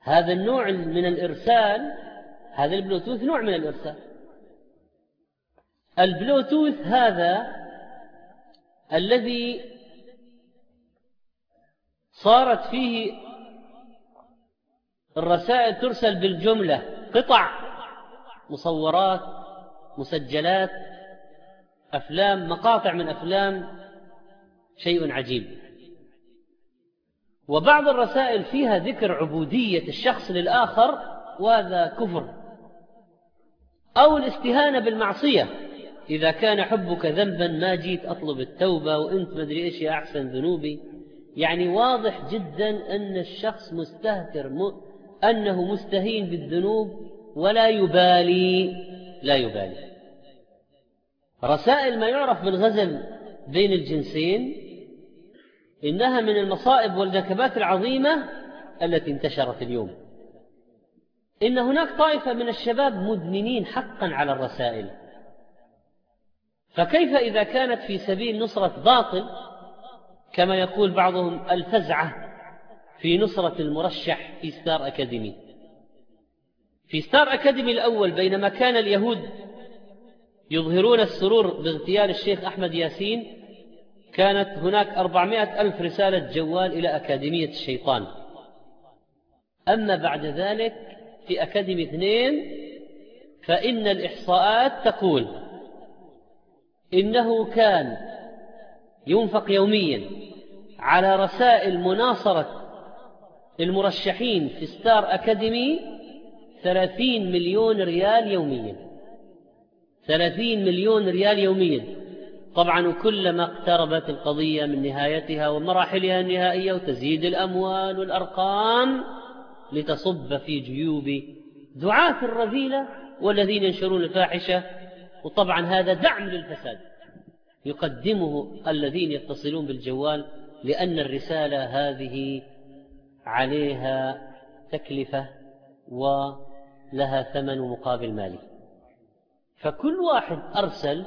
هذا النوع من الإرسال، هذا البلوتوث نوع من الإرسال. البلوتوث هذا الذي صارت فيه الرسائل ترسل بالجملة، قطع، مصورات، مسجلات، أفلام، مقاطع من أفلام، شيء عجيب. وبعض الرسائل فيها ذكر عبودية الشخص للآخر، وهذا كفر، أو الاستهانة بالمعصية. إذا كان حبك ذنبا ما جيت أطلب التوبة وأنت مدري إيش يا أحسن ذنوبي. يعني واضح جدا أن الشخص مستهتر، م... أنه مستهين بالذنوب ولا يبالي، لا يبالي. رسائل ما يعرف بالغزل بين الجنسين إنها من المصائب والنكبات العظيمة التي انتشرت اليوم. إن هناك طائفة من الشباب مدمنين حقا على الرسائل، فكيف إذا كانت في سبيل نصرة باطل، كما يقول بعضهم الفزعة في نصرة المرشح في ستار أكاديمي. في ستار أكاديمي الأول، بينما كان اليهود يظهرون السرور باغتيال الشيخ أحمد ياسين، كانت هناك أربعمائة ألف رسالة جوال إلى أكاديمية الشيطان. أما بعد ذلك في أكاديمي اثنين، فإن الإحصاءات تقول إنه كان ينفق يوميا على رسائل مناصرة المرشحين في ستار أكاديمي ثلاثين مليون ريال يوميا. ثلاثين مليون ريال يوميا. طبعا كلما اقتربت القضية من نهايتها ومراحلها النهائية وتزيد الأموال والأرقام لتصب في جيوب دعاة الرذيلة والذين ينشرون الفاحشة. وطبعا هذا دعم للفساد يقدمه الذين يتصلون بالجوال، لأن الرسالة هذه عليها تكلفة ولها ثمن مقابل مالي. فكل واحد أرسل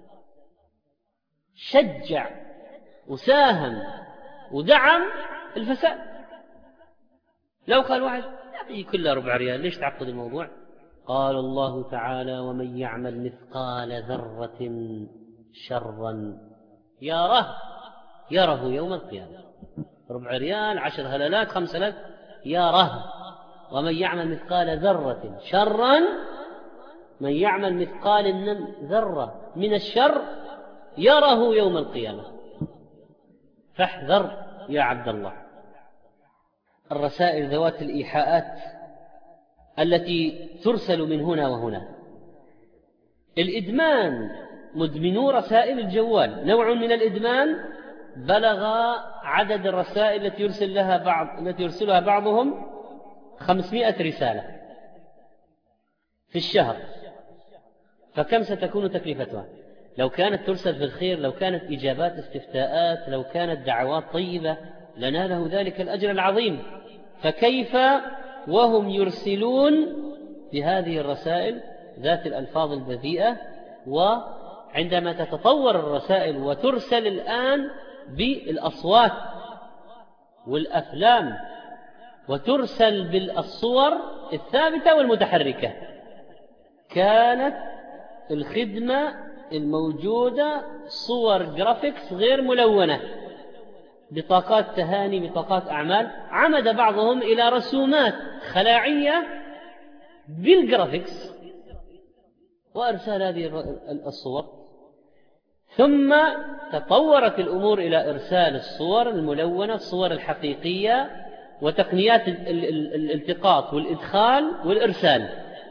شجع وساهم ودعم الفساد. لو قال واحد يعني كلها ربع ريال، ليش تعقد الموضوع؟ قال الله تعالى: ومن يعمل مثقال ذرة شرا يره يره يوم القيامة. ربع ريال، عشر هلالات، خمس هلالات، يره. ومن يعمل مثقال ذرة شرا، من يعمل مثقال ذرة من الشر يره يوم القيامة. فاحذر يا عبد الله. الرسائل ذوات الإيحاءات التي ترسل من هنا وهنا. الإدمان، مدمنو رسائل الجوال نوع من الإدمان بلغ عدد الرسائل التي يرسل لها بعض التي يرسلها بعضهم خمسمائة رسالة في الشهر. فكم ستكون تكلفتها؟ لو كانت ترسل في الخير، لو كانت إجابات استفتاءات، لو كانت دعوات طيبة، لناله ذلك الأجر العظيم. فكيف وهم يرسلون بهذه الرسائل ذات الألفاظ البذيئة؟ وعندما تتطور الرسائل وترسل الآن بالأصوات والأفلام، وترسل بالصور الثابتة والمتحركة. كانت الخدمة الموجودة صور جرافيكس غير ملونة، بطاقات تهاني، بطاقات أعمال. عمد بعضهم إلى رسومات خلاعية بالجرافيكس وأرسال هذه الصور. ثم تطورت الأمور إلى إرسال الصور الملونة، الصور الحقيقية، وتقنيات الالتقاط والإدخال والإرسال،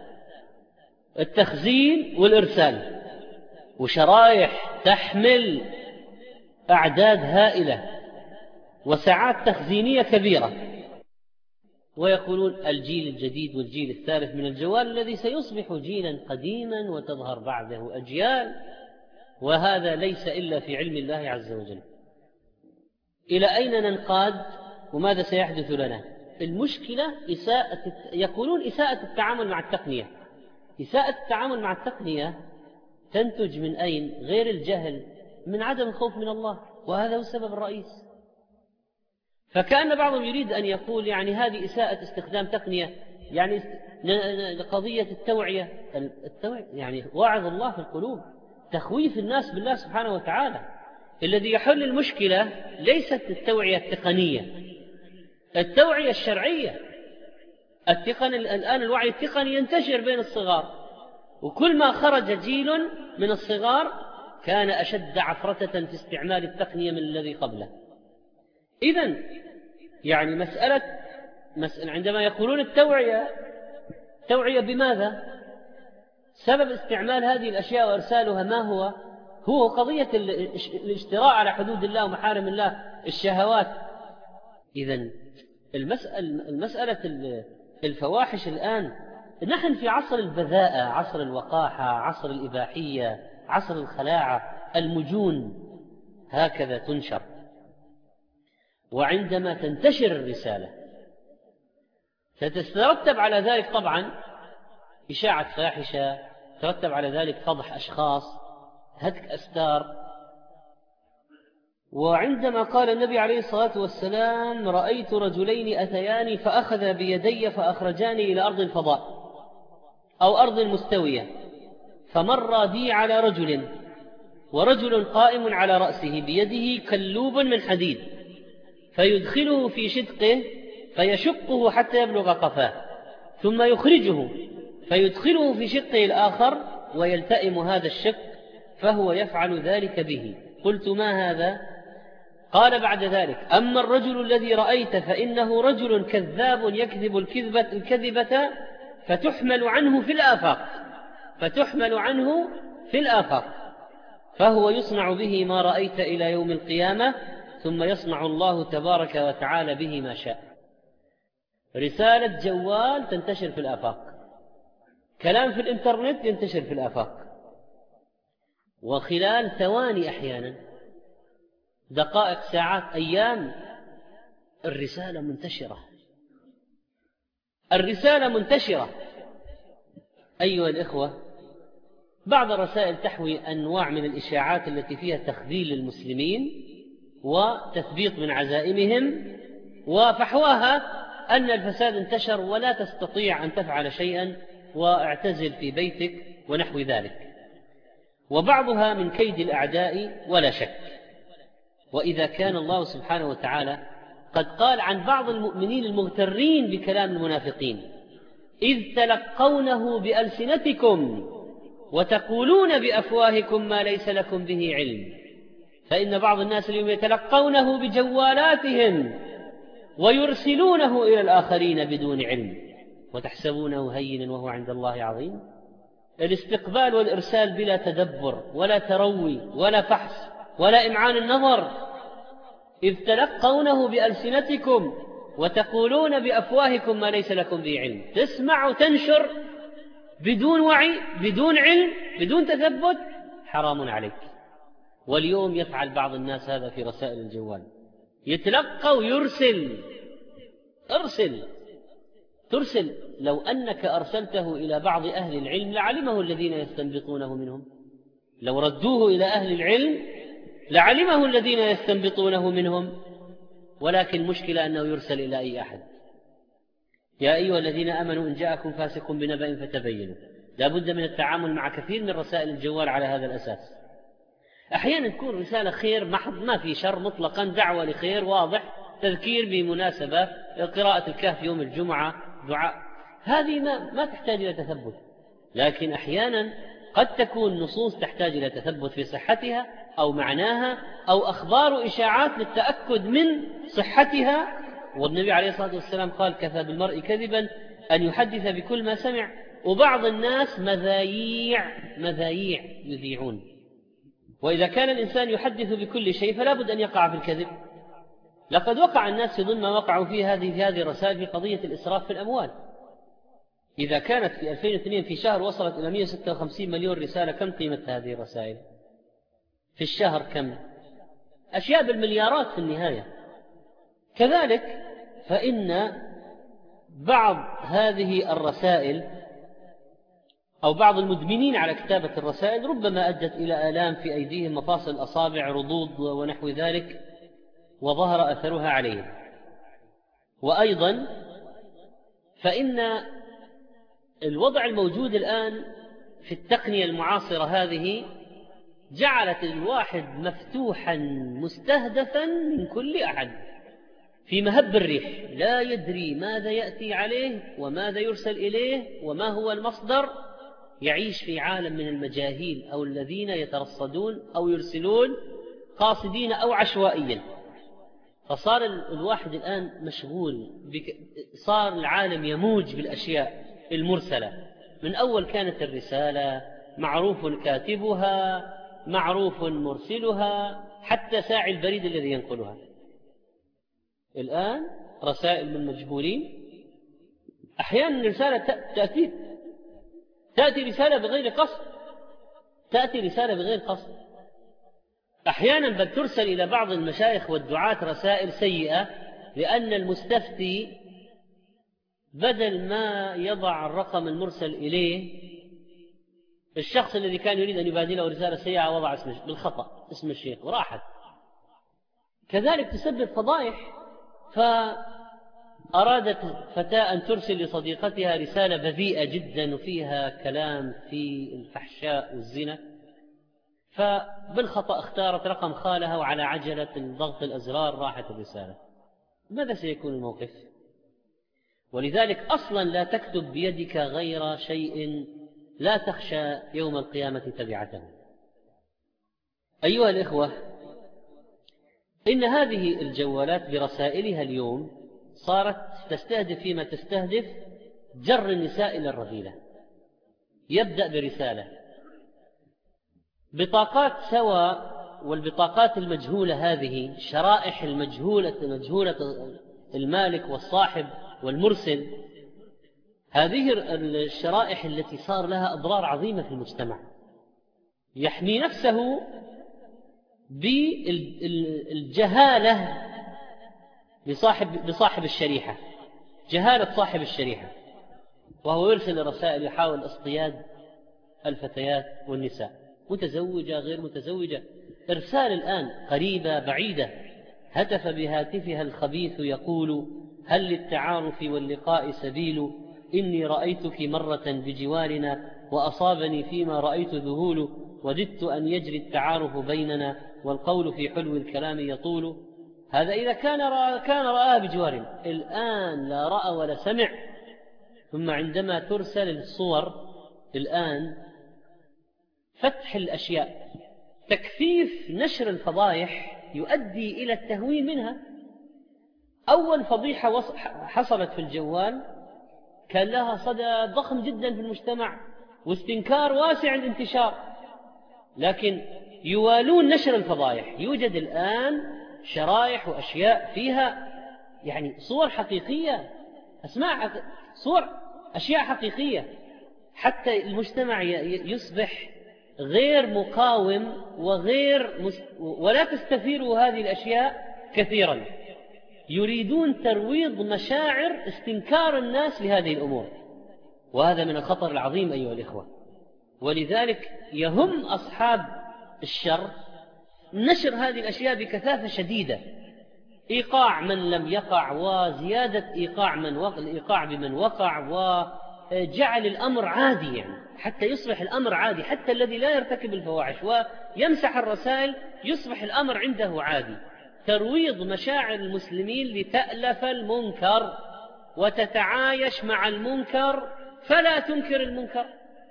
التخزين والإرسال، وشرائح تحمل أعداد هائلة وساعات تخزينية كبيرة. ويقولون الجيل الجديد والجيل الثالث من الجوال الذي سيصبح جيلا قديما وتظهر بعده أجيال، وهذا ليس إلا في علم الله عز وجل. إلى أين ننقاد وماذا سيحدث لنا؟ المشكلة إساءة، يقولون إساءة التعامل مع التقنية. إساءة التعامل مع التقنية تنتج من أين؟ غير الجهل، من عدم الخوف من الله، وهذا هو السبب الرئيس. فكأن بعضهم يريد أن يقول يعني هذه إساءة استخدام تقنية، يعني قضية التوعية التوعية يعني وعظ الله في القلوب، تخويف الناس بالله سبحانه وتعالى. الذي يحل المشكلة ليست التوعية التقنية، التوعية الشرعية. التقن الآن الوعي التقني ينتشر بين الصغار، وكل ما خرج جيل من الصغار كان أشد عفرة في استعمال التقنية من الذي قبله. إذن يعني مسألة, مسألة عندما يقولون التوعية، توعية بماذا؟ سبب استعمال هذه الأشياء وإرسالها ما هو؟ هو قضية الاشتراء على حدود الله ومحارم الله، الشهوات. إذن المسألة, المسألة الفواحش الآن، نحن في عصر البذاءة، عصر الوقاحة، عصر الإباحية، عصر الخلاعة، المجون، هكذا تنشر. وعندما تنتشر الرسالة ستترتب على ذلك طبعا إشاعة فاحشة، ترتب على ذلك فضح أشخاص، هتك أستار. وعندما قال النبي عليه الصلاة والسلام: رأيت رجلين أتياني فأخذ بيدي فأخرجاني إلى أرض الفضاء أو أرض مستوية، فمر بي على رجل، ورجل قائم على رأسه بيده كلوب من حديد، فيدخله في شدقه فيشقه حتى يبلغ قفاه، ثم يخرجه فيدخله في شقه الآخر ويلتئم هذا الشق، فهو يفعل ذلك به. قلت: ما هذا؟ قال بعد ذلك: أما الرجل الذي رأيت فإنه رجل كذاب يكذب الكذبة, الكذبة فتحمل عنه في الآفاق فتحمل عنه في الآفاق فهو يصنع به ما رأيت إلى يوم القيامة، ثم يصنع الله تبارك وتعالى به ما شاء. رسالة جوال تنتشر في الآفاق، كلام في الإنترنت ينتشر في الآفاق، وخلال ثواني أحيانا دقائق ساعات أيام الرسالة منتشرة الرسالة منتشرة أيها الإخوة، بعض الرسائل تحوي أنواع من الإشاعات التي فيها تخذيل للمسلمين وتثبيط من عزائمهم، وفحواها أن الفساد انتشر ولا تستطيع أن تفعل شيئا واعتزل في بيتك ونحو ذلك، وبعضها من كيد الأعداء ولا شك. وإذا كان الله سبحانه وتعالى قد قال عن بعض المؤمنين المغترين بكلام المنافقين: إذ تلقونه بألسنتكم وتقولون بأفواهكم ما ليس لكم به علم. فإن بعض الناس اليوم يتلقونه بجوالاتهم ويرسلونه إلى الآخرين بدون علم، وتحسبونه هينا وهو عند الله عظيم. الاستقبال والإرسال بلا تدبر ولا تروي ولا فحص ولا إمعان النظر. إذ تلقونه بألسنتكم وتقولون بأفواهكم ما ليس لكم به علم. تسمع وتنشر بدون وعي، بدون علم، بدون تثبت، حرام عليك. واليوم يفعل بعض الناس هذا في رسائل الجوال، يتلقى ويرسل. ارسل ترسل لو أنك أرسلته إلى بعض أهل العلم لعلمه الذين يستنبطونه منهم، لو ردوه إلى أهل العلم لعلمه الذين يستنبطونه منهم. ولكن مشكلة أنه يرسل إلى أي أحد. يا أيها الذين آمنوا إن جاءكم فاسق بنبأ فتبينوا. لا بد من التعامل مع كثير من رسائل الجوال على هذا الأساس. أحيانا تكون رسالة خير محض، ما في شر مطلقا، دعوة لخير واضح، تذكير بمناسبة قراءة الكهف يوم الجمعة، دعاء، هذه ما, ما تحتاج إلى تثبت. لكن أحيانا قد تكون نصوص تحتاج إلى تثبت في صحتها أو معناها، أو أخبار إشاعات للتأكد من صحتها. والنبي عليه الصلاة والسلام قال: كفى بالمرء كذبا أن يحدث بكل ما سمع. وبعض الناس مذايع مذايع يذيعون. وإذا كان الإنسان يحدث بكل شيء فلا بد أن يقع في الكذب. لقد وقع الناس في ضمن ما وقعوا فيه هذه في هذه الرسائل في قضية الإسراف في الأموال. إذا كانت في ألفين واثنين في شهر وصلت إلى مئة وستة وخمسين مليون رسالة، كم قيمة هذه الرسائل في الشهر؟ كم؟ أشياء بالمليارات في النهاية. كذلك فإن بعض هذه الرسائل أو بعض المدمنين على كتابة الرسائل ربما أدت إلى آلام في أيديهم، مفاصل الأصابع، رضوض ونحو ذلك، وظهر أثرها عليهم. وأيضا فإن الوضع الموجود الآن في التقنية المعاصرة هذه جعلت الواحد مفتوحا مستهدفا من كل أحد في مهب الريح، لا يدري ماذا يأتي عليه وماذا يرسل إليه وما هو المصدر، يعيش في عالم من المجاهيل أو الذين يترصدون أو يرسلون قاصدين أو عشوائيا. فصار الواحد الآن مشغول بك... صار العالم يموج بالأشياء المرسلة، من أول كانت الرسالة معروف كاتبها معروف مرسلها حتى ساعي البريد الذي ينقلها. الآن رسائل من مجهولين، أحيانا رسالة تأتي تأتي رسالة بغير قصد تأتي رسالة بغير قصد أحيانا بل ترسل إلى بعض المشايخ والدعاة رسائل سيئة، لأن المستفتي بدل ما يضع الرقم المرسل إليه الشخص الذي كان يريد أن يبادله رسالة سيئة وضع اسمه بالخطأ اسم الشيخ وراحت. كذلك تسبب فضائح. فأرادت فتاة أن ترسل لصديقتها رسالة بذيئة جدا وفيها كلام في الفحشاء والزنا، فبالخطأ اختارت رقم خالها وعلى عجلة ضغط الأزرار راحت الرسالة. ماذا سيكون الموقف؟ ولذلك أصلا لا تكتب بيدك غير شيء لا تخشى يوم القيامة تبعته. أيها الإخوة، إن هذه الجوالات برسائلها اليوم صارت تستهدف فيما تستهدف جر النساء إلى الرذيلة. يبدأ برسالة بطاقات سواء، والبطاقات المجهولة هذه شرائح المجهولة مجهولة المالك والصاحب والمرسل، هذه الشرائح التي صار لها أضرار عظيمة في المجتمع. يحمي نفسه بالجهالة بصاحب, بصاحب الشريحة، جهالة صاحب الشريحة، وهو يرسل رسائل يحاول اصطياد الفتيات والنساء متزوجة غير متزوجة. إرسال الآن قريبة بعيدة، هتف بهاتفها الخبيث يقول: هل للتعارف واللقاء سبيل؟ إني رأيتك مرة بجوارنا وأصابني فيما رأيت ذهول، وددت أن يجري التعارف بيننا والقول في حلو الكلام يطول. هذا إذا كان رأى كان رآها بجوارنا، الآن لا رأى ولا سمع. ثم عندما ترسل الصور الآن فتح الأشياء، تكثيف نشر الفضائح يؤدي إلى التهوين منها. أول فضيحة حصلت في الجوال كان لها صدى ضخم جدا في المجتمع واستنكار واسع الانتشار، لكن يوالون نشر الفضائح. يوجد الآن شرائح وأشياء فيها يعني صور حقيقية، أسماء صور أشياء حقيقية، حتى المجتمع يصبح غير مقاوم وغير مست... ولا تستثير هذه الأشياء كثيرا. يريدون ترويض مشاعر استنكار الناس لهذه الأمور، وهذا من الخطر العظيم أيها الإخوة. ولذلك يهم أصحاب الشر نشر هذه الأشياء بكثافة شديدة، إيقاع من لم يقع وزيادة إيقاع من وقع، الإيقاع بمن وقع، وجعل الأمر عادي، يعني حتى يصبح الأمر عادي، حتى الذي لا يرتكب الفواحش ويمسح الرسائل يصبح الأمر عنده عادي. ترويض مشاعر المسلمين لتألف المنكر وتتعايش مع المنكر فلا تنكر المنكر.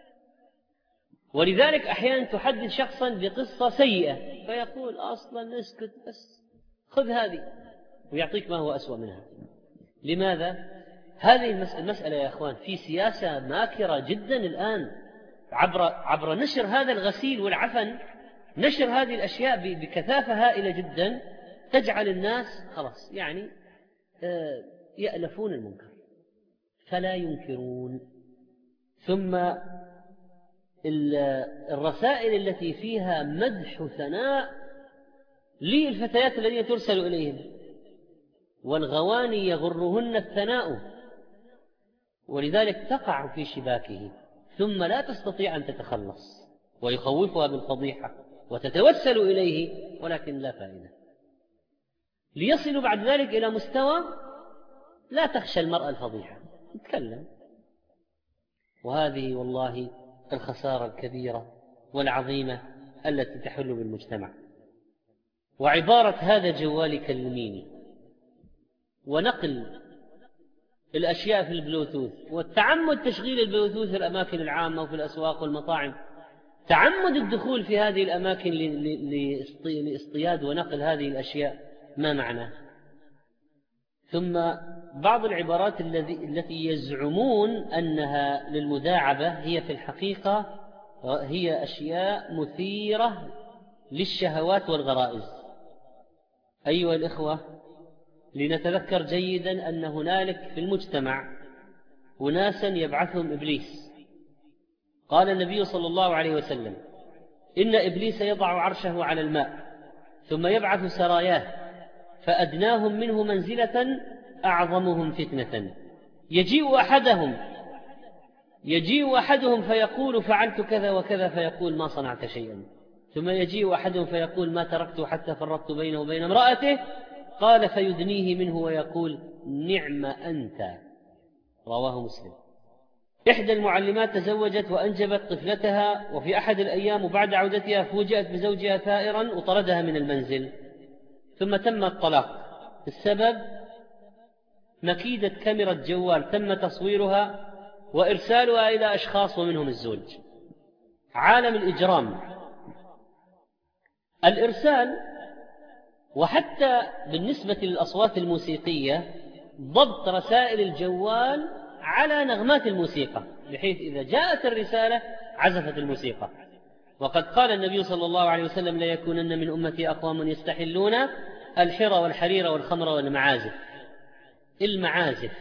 ولذلك أحيانا تحدث شخصا بقصة سيئة فيقول أصلا اسكت بس خذ هذه، ويعطيك ما هو أسوأ منها. لماذا؟ هذه المسألة يا أخوان في سياسة ماكرة جدا الآن عبر, عبر نشر هذا الغسيل والعفن، نشر هذه الأشياء بكثافة هائلة جدا تجعل الناس خلاص يعني يألفون المنكر فلا ينكرون. ثم الرسائل التي فيها مدح ثناء للفتيات الذين ترسل إليهم، والغواني يغرهن الثناء، ولذلك تقع في شباكه ثم لا تستطيع أن تتخلص، ويخوفها بالفضيحة وتتوسل إليه ولكن لا فائدة، ليصلوا بعد ذلك إلى مستوى لا تخشى المرأة الفضيحة، تتكلم. وهذه والله الخسارة الكبيرة والعظيمة التي تحل بالمجتمع. وعبارة هذا جوالي كلميني ونقل الأشياء في البلوتوث والتعمد تشغيل البلوتوث في الأماكن العامة وفي الأسواق والمطاعم، تعمد الدخول في هذه الأماكن لاصطياد ونقل هذه الأشياء، ما معناه؟ ثم بعض العبارات التي يزعمون أنها للمداعبة هي في الحقيقة هي أشياء مثيرة للشهوات والغرائز. أيها الإخوة، لنتذكر جيدا أن هنالك في المجتمع أناسا يبعثهم إبليس. قال النبي صلى الله عليه وسلم: إن إبليس يضع عرشه على الماء ثم يبعث سراياه فأدناهم منه منزلة أعظمهم فتنة، يجيء أحدهم يجيء أحدهم فيقول فعلت كذا وكذا فيقول ما صنعت شيئا، ثم يجيء أحدهم فيقول ما تركت حتى فرقت بينه وبين امرأته، قال فيدنيه منه ويقول نعم أنت. رواه مسلم. إحدى المعلمات تزوجت وأنجبت طفلتها، وفي أحد الأيام وبعد عودتها فوجئت بزوجها ثائرا وطردها من المنزل، ثم تم الطلاق. السبب مكيدة كاميرا جوال تم تصويرها وإرسالها إلى أشخاص ومنهم الزوج. عالم الإجرام. الإرسال، وحتى بالنسبة للأصوات الموسيقية ضبط رسائل الجوال على نغمات الموسيقى، بحيث إذا جاءت الرسالة عزفت الموسيقى. وقد قال النبي صلى الله عليه وسلم: لا يكونن من أمتي أقوام يستحلون الحرى والحرير والخمر والمعازف. المعازف.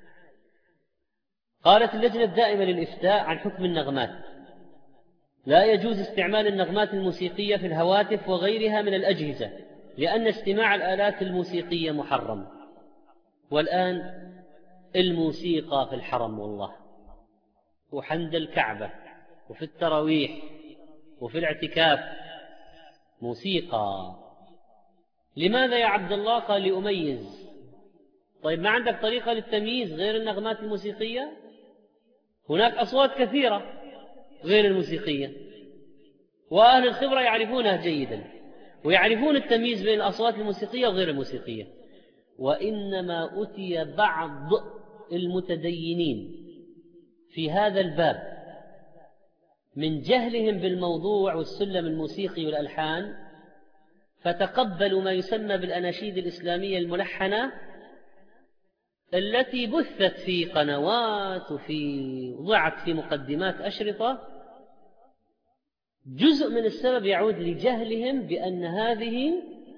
قالت اللجنة الدائمة للإفتاء عن حكم النغمات: لا يجوز استعمال النغمات الموسيقية في الهواتف وغيرها من الأجهزة، لأن استماع الآلات الموسيقية محرم. والآن الموسيقى في الحرم والله، وحند الكعبة، وفي التراويح، وفي الاعتكاف موسيقى. لماذا يا عبد الله؟ قال لأميز. طيب ما عندك طريقة للتمييز غير النغمات الموسيقية؟ هناك أصوات كثيرة غير الموسيقية، وأهل الخبرة يعرفونها جيدا ويعرفون التمييز بين الأصوات الموسيقية وغير الموسيقية. وإنما أتي بعض المتدينين في هذا الباب من جهلهم بالموضوع والسلم الموسيقي والألحان، فتقبلوا ما يسمى بالأناشيد الإسلامية الملحنة التي بثت في قنوات وفي وضعت في مقدمات أشرطة. جزء من السبب يعود لجهلهم بأن هذه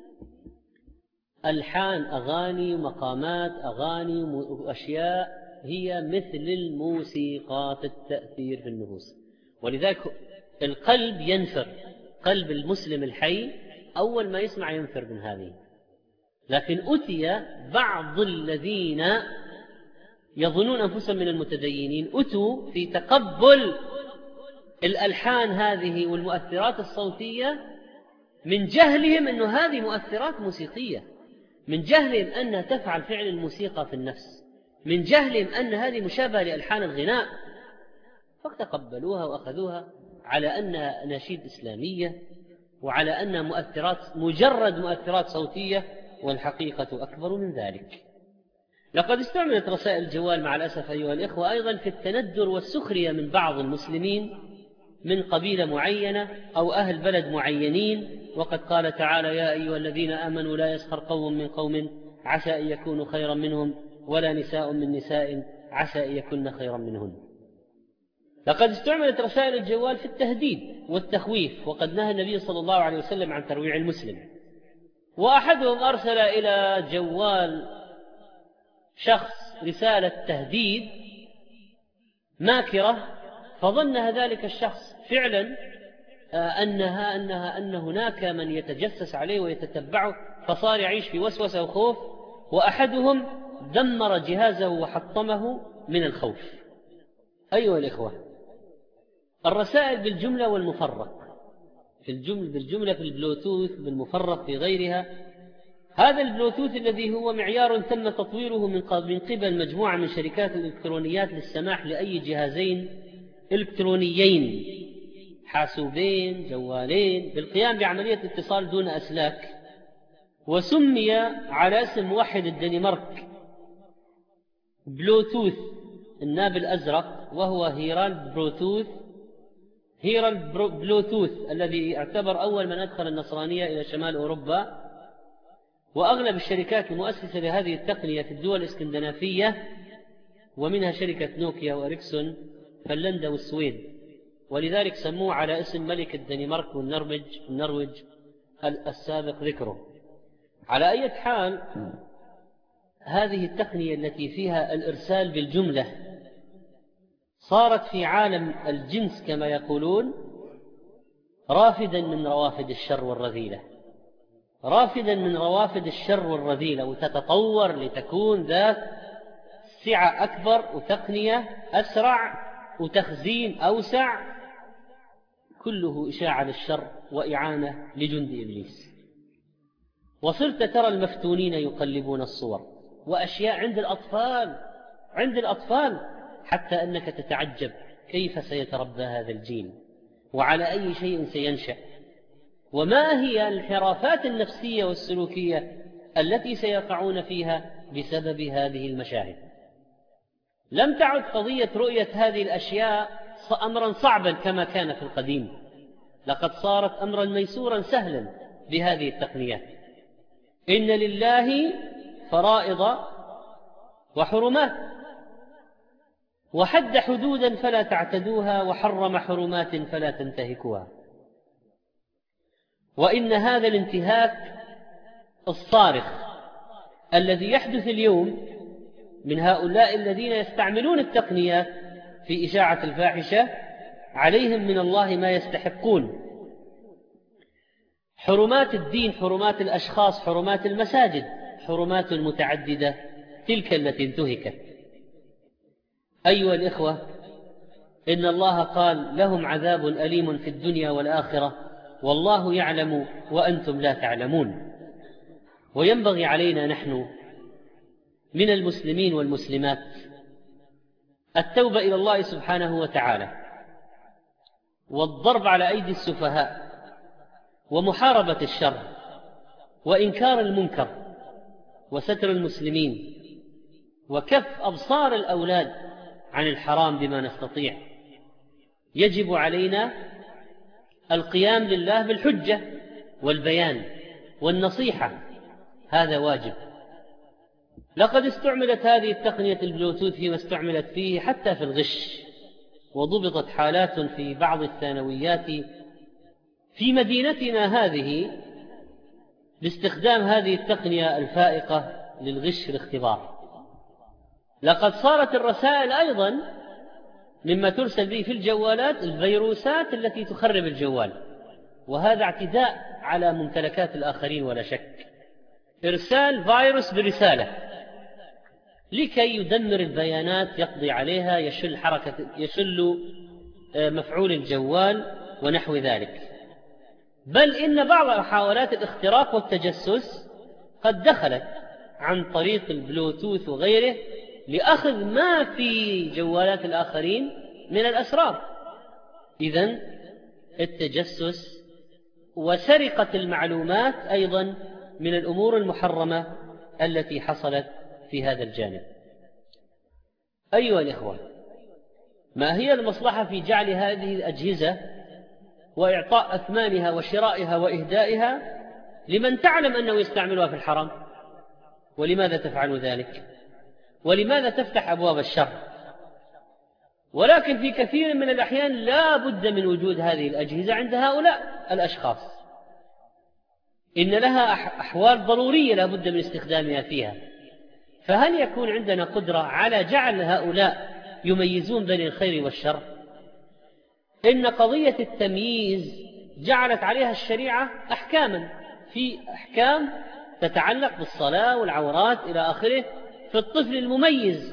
ألحان أغاني ومقامات أغاني وأشياء هي مثل الموسيقى في التأثير في النفوس. ولذلك القلب ينفر، قلب المسلم الحي أول ما يسمع ينفر من هذه. لكن أتي بعض الذين يظنون أنفسهم من المتدينين أتوا في تقبل الألحان هذه والمؤثرات الصوتية من جهلهم أن هذه مؤثرات موسيقية، من جهلهم أنها تفعل فعل الموسيقى في النفس، من جهلهم أن هذه مشابهة لألحان الغناء، فتقبلوها وأخذوها على أنها أناشيد إسلامية وعلى أنها مؤثرات مجرد مؤثرات صوتية، والحقيقة أكبر من ذلك. لقد استعملت رسائل الجوال مع الأسف أيها الإخوة أيضا في التندر والسخرية من بعض المسلمين من قبيلة معينة أو أهل بلد معينين. وقد قال تعالى: يا أيها الذين آمنوا لا يسخر قوم من قوم عسى أن يكونوا خيرا منهم ولا نساء من نساء عسى أن يكون خيرا منهن. لقد استعملت رسائل الجوال في التهديد والتخويف، وقد نهى النبي صلى الله عليه وسلم عن ترويع المسلم. وأحدهم أرسل إلى جوال شخص رسالة تهديد ماكرة، فظنها ذلك الشخص فعلا أنها أنها أن هناك من يتجسس عليه ويتتبعه، فصار يعيش في وسوسة وخوف. وأحدهم دمر جهازه وحطمه من الخوف. أيها الإخوة، الرسائل بالجملة والمفرق، في الجملة بالجملة في البلوتوث بالمفرق في غيرها، هذا البلوتوث الذي هو معيار تم تطويره من قبل مجموعة من شركات الإلكترونيات للسماح لأي جهازين إلكترونيين حاسوبين جوالين بالقيام بعملية اتصال دون أسلاك، وسمي على اسم موحد الدنمارك بلوتوث الناب الأزرق، وهو هيرالد بلوتوث هيرالد بلوتوث الذي اعتبر أول من أدخل النصرانية إلى شمال أوروبا. وأغلب الشركات المؤسسة لهذه التقنية في الدول الإسكندنافية، ومنها شركة نوكيا وإريكسون فنلندا والسويد، ولذلك سموه على اسم ملك الدنمارك والنرويج النرويج السابق ذكره. على أي حال، هذه التقنية التي فيها الإرسال بالجملة صارت في عالم الجنس كما يقولون رافدا من روافد الشر والرذيلة، رافدا من روافد الشر والرذيلة، وتتطور لتكون ذات سعة أكبر وتقنية أسرع وتخزين أوسع، كله إشاعة للشر وإعانة لجند إبليس. وصرت ترى المفتونين يقلبون الصور وأشياء عند الأطفال عند الأطفال حتى أنك تتعجب كيف سيتربى هذا الجيل وعلى أي شيء سينشأ، وما هي الانحرافات النفسية والسلوكية التي سيقعون فيها بسبب هذه المشاهد. لم تعد قضية رؤية هذه الأشياء أمرا صعبا كما كان في القديم، لقد صارت أمرا ميسورا سهلا بهذه التقنيات. إن لله فرائض وحرمات، وحد حدودا فلا تعتدوها، وحرم حرمات فلا تنتهكوها. وإن هذا الانتهاك الصارخ الذي يحدث اليوم من هؤلاء الذين يستعملون التقنيات في إشاعة الفاحشة عليهم من الله ما يستحقون. حرمات الدين، حرمات الأشخاص، حرمات المساجد، حرمات متعددة تلك التي انتهكت. أيها الإخوة، إن الله قال لهم عذاب أليم في الدنيا والآخرة والله يعلم وأنتم لا تعلمون. وينبغي علينا نحن من المسلمين والمسلمات التوبة إلى الله سبحانه وتعالى، والضرب على أيدي السفهاء، ومحاربة الشر، وإنكار المنكر، وستر المسلمين، وكف أبصار الأولاد عن الحرام بما نستطيع. يجب علينا القيام لله بالحجة والبيان والنصيحة، هذا واجب. لقد استعملت هذه التقنية البلوتوث فيما استعملت فيه حتى في الغش، وضبطت حالات في بعض الثانويات في مدينتنا هذه لاستخدام هذه التقنية الفائقة للغش الاختبار. لقد صارت الرسائل أيضا مما ترسل به في الجوالات الفيروسات التي تخرب الجوال، وهذا اعتداء على ممتلكات الآخرين ولا شك. إرسال فيروس برسالة لكي يدمر البيانات، يقضي عليها، يشل حركة يشل مفعول الجوال ونحو ذلك. بل إن بعض محاولات الاختراق والتجسس قد دخلت عن طريق البلوتوث وغيره لأخذ ما في جوالات الآخرين من الأسرار. إذن التجسس وسرقة المعلومات أيضا من الأمور المحرمة التي حصلت في هذا الجانب. أيها الإخوة، ما هي المصلحة في جعل هذه الأجهزة وإعطاء أثمانها وشرائها وإهدائها لمن تعلم أنه يستعملها في الحرام؟ ولماذا تفعل ذلك؟ ولماذا تفتح أبواب الشر؟ ولكن في كثير من الأحيان لا بد من وجود هذه الأجهزة عند هؤلاء الأشخاص، إن لها أحوال ضرورية لا بد من استخدامها فيها. فهل يكون عندنا قدرة على جعل هؤلاء يميزون بين الخير والشر؟ إن قضية التمييز جعلت عليها الشريعة أحكاما، في أحكام تتعلق بالصلاة والعورات إلى آخره. في الطفل المميز،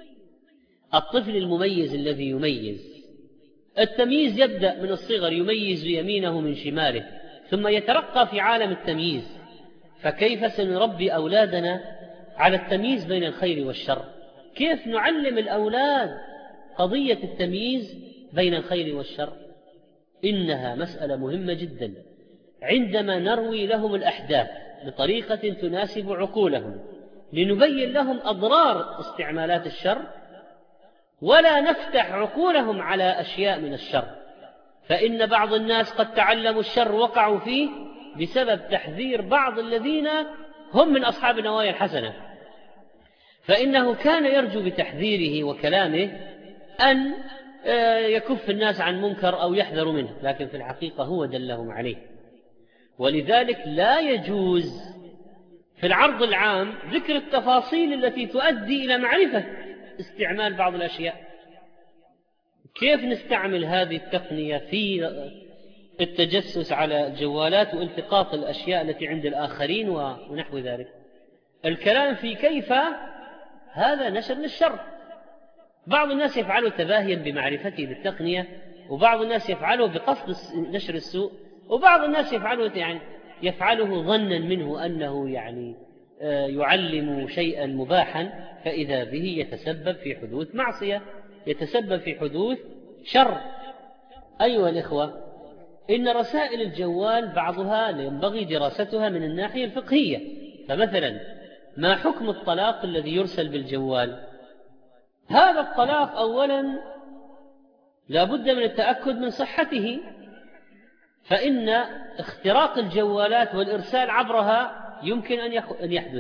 الطفل المميز الذي يميز، التمييز يبدأ من الصغر، يميز يمينه من شماله، ثم يترقى في عالم التمييز فكيف سنربي أولادنا على التمييز بين الخير والشر؟ كيف نعلم الأولاد قضية التمييز بين الخير والشر؟ إنها مسألة مهمة جدا. عندما نروي لهم الأحداث بطريقة تناسب عقولهم لنبين لهم أضرار استعمالات الشر، ولا نفتح عقولهم على أشياء من الشر، فإن بعض الناس قد تعلموا الشر وقعوا فيه بسبب تحذير بعض الذين هم من أصحاب النوايا الحسنة، فإنه كان يرجو بتحذيره وكلامه أن يكف الناس عن منكر أو يحذروا منه، لكن في الحقيقة هو دلهم عليه. ولذلك لا يجوز في العرض العام ذكر التفاصيل التي تؤدي إلى معرفة استعمال بعض الأشياء. كيف نستعمل هذه التقنية في التجسس على الجوالات والتقاط الأشياء التي عند الآخرين ونحو ذلك. الكلام في كيف هذا نشر للشر. بعض الناس يفعله تباهيا بمعرفته بالتقنية، وبعض الناس يفعله بقصد نشر السوء، وبعض الناس يفعله يعني يفعله ظنا منه أنه يعني يعلم شيئا مباحا، فإذا به يتسبب في حدوث معصية، يتسبب في حدوث شر. أيها الإخوة، إن رسائل الجوال بعضها ينبغي دراستها من الناحية الفقهية. فمثلا ما حكم الطلاق الذي يرسل بالجوال؟ هذا الطلاق أولا لا بد من التأكد من صحته، فإن اختراق الجوالات والإرسال عبرها يمكن أن يحدث.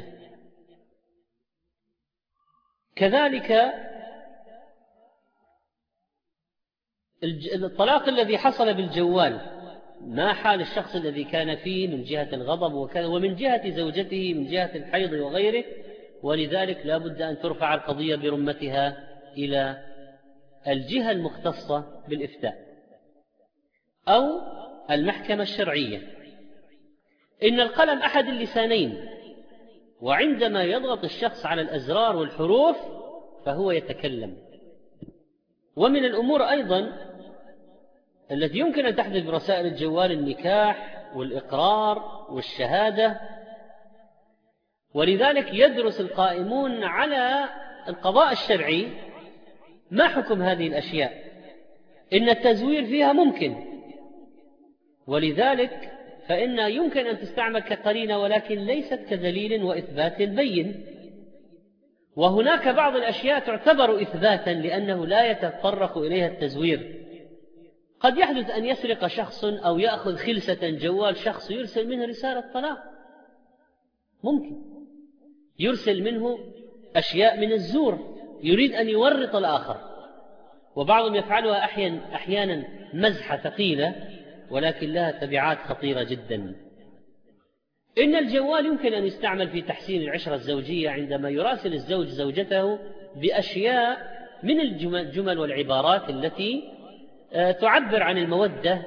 كذلك الطلاق الذي حصل بالجوال، ما حال الشخص الذي كان فيه من جهة الغضب وكذا، ومن جهة زوجته من جهة الحيض وغيره، ولذلك لا بد أن ترفع القضية برمتها إلى الجهة المختصة بالإفتاء أو المحكمة الشرعية. إن القلم أحد اللسانين، وعندما يضغط الشخص على الأزرار والحروف فهو يتكلم. ومن الأمور أيضا التي يمكن أن تحدث برسائل الجوال النكاح والإقرار والشهادة، ولذلك يدرس القائمون على القضاء الشرعي ما حكم هذه الأشياء. إن التزوير فيها ممكن، ولذلك فإن يمكن أن تستعمل كقرينة ولكن ليست كدليل وإثبات بين. وهناك بعض الأشياء تعتبر إثباتا لأنه لا يتطرق إليها التزوير. قد يحدث أن يسرق شخص أو يأخذ خلسة جوال شخص يرسل منه رسالة طلاق، ممكن يرسل منه أشياء من الزور يريد أن يورط الآخر، وبعضهم يفعلها أحيانا, أحيانا مزحة ثقيلة ولكن لها تبعات خطيرة جدا. إن الجوال يمكن أن يستعمل في تحسين العشرة الزوجية عندما يراسل الزوج زوجته بأشياء من الجمل والعبارات التي تعبر عن المودة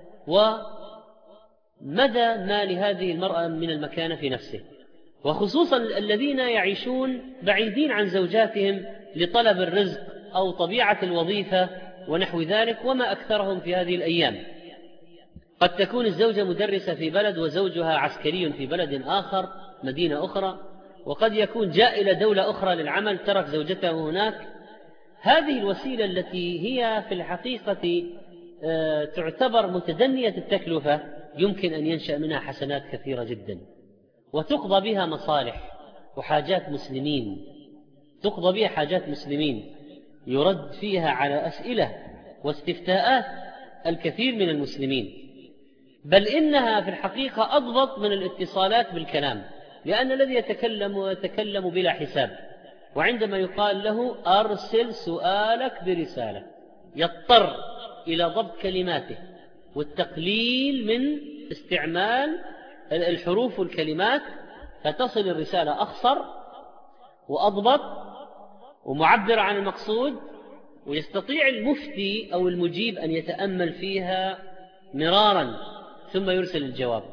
ومدى ما لهذه المرأة من المكانة في نفسه، وخصوصا الذين يعيشون بعيدين عن زوجاتهم لطلب الرزق أو طبيعة الوظيفة ونحو ذلك، وما أكثرهم في هذه الأيام. قد تكون الزوجة مدرسة في بلد وزوجها عسكري في بلد آخر مدينة أخرى، وقد يكون جاء إلى دولة أخرى للعمل ترك زوجته هناك. هذه الوسيلة التي هي في الحقيقة تعتبر متدنية التكلفة يمكن أن ينشأ منها حسنات كثيرة جدا، وتقضى بها مصالح وحاجات مسلمين، تقضى بها حاجات مسلمين يرد فيها على أسئلة واستفتاءات الكثير من المسلمين. بل إنها في الحقيقة أضبط من الاتصالات بالكلام، لأن الذي يتكلم يتكلم بلا حساب، وعندما يقال له أرسل سؤالك برسالة يضطر إلى ضبط كلماته والتقليل من استعمال الحروف والكلمات، فتصل الرسالة أخصر وأضبط ومعبر عن المقصود، ويستطيع المفتي أو المجيب أن يتأمل فيها مرارا ثم يرسل الجواب.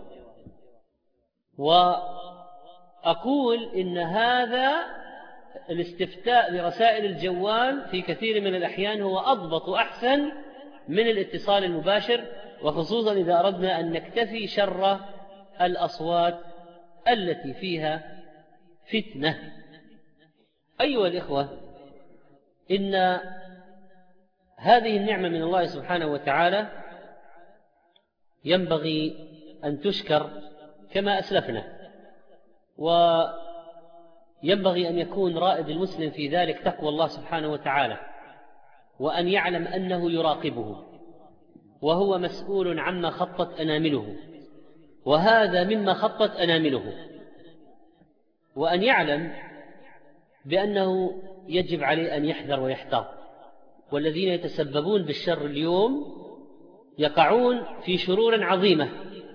وأقول إن هذا الاستفتاء برسائل الجوال في كثير من الأحيان هو أضبط وأحسن من الاتصال المباشر، وخصوصا إذا أردنا أن نكتفي شر الأصوات التي فيها فتنة. أيها الإخوة، إن هذه النعمة من الله سبحانه وتعالى ينبغي أن تشكر كما أسلفنا، وينبغي أن يكون رائد المسلم في ذلك تقوى الله سبحانه وتعالى، وأن يعلم أنه يراقبه وهو مسؤول عما خطت أنامله، وهذا مما خطت أنامله، وأن يعلم بأنه يجب عليه أن يحذر ويحتاط. والذين يتسببون بالشر اليوم يقعون في شرور عظيمة،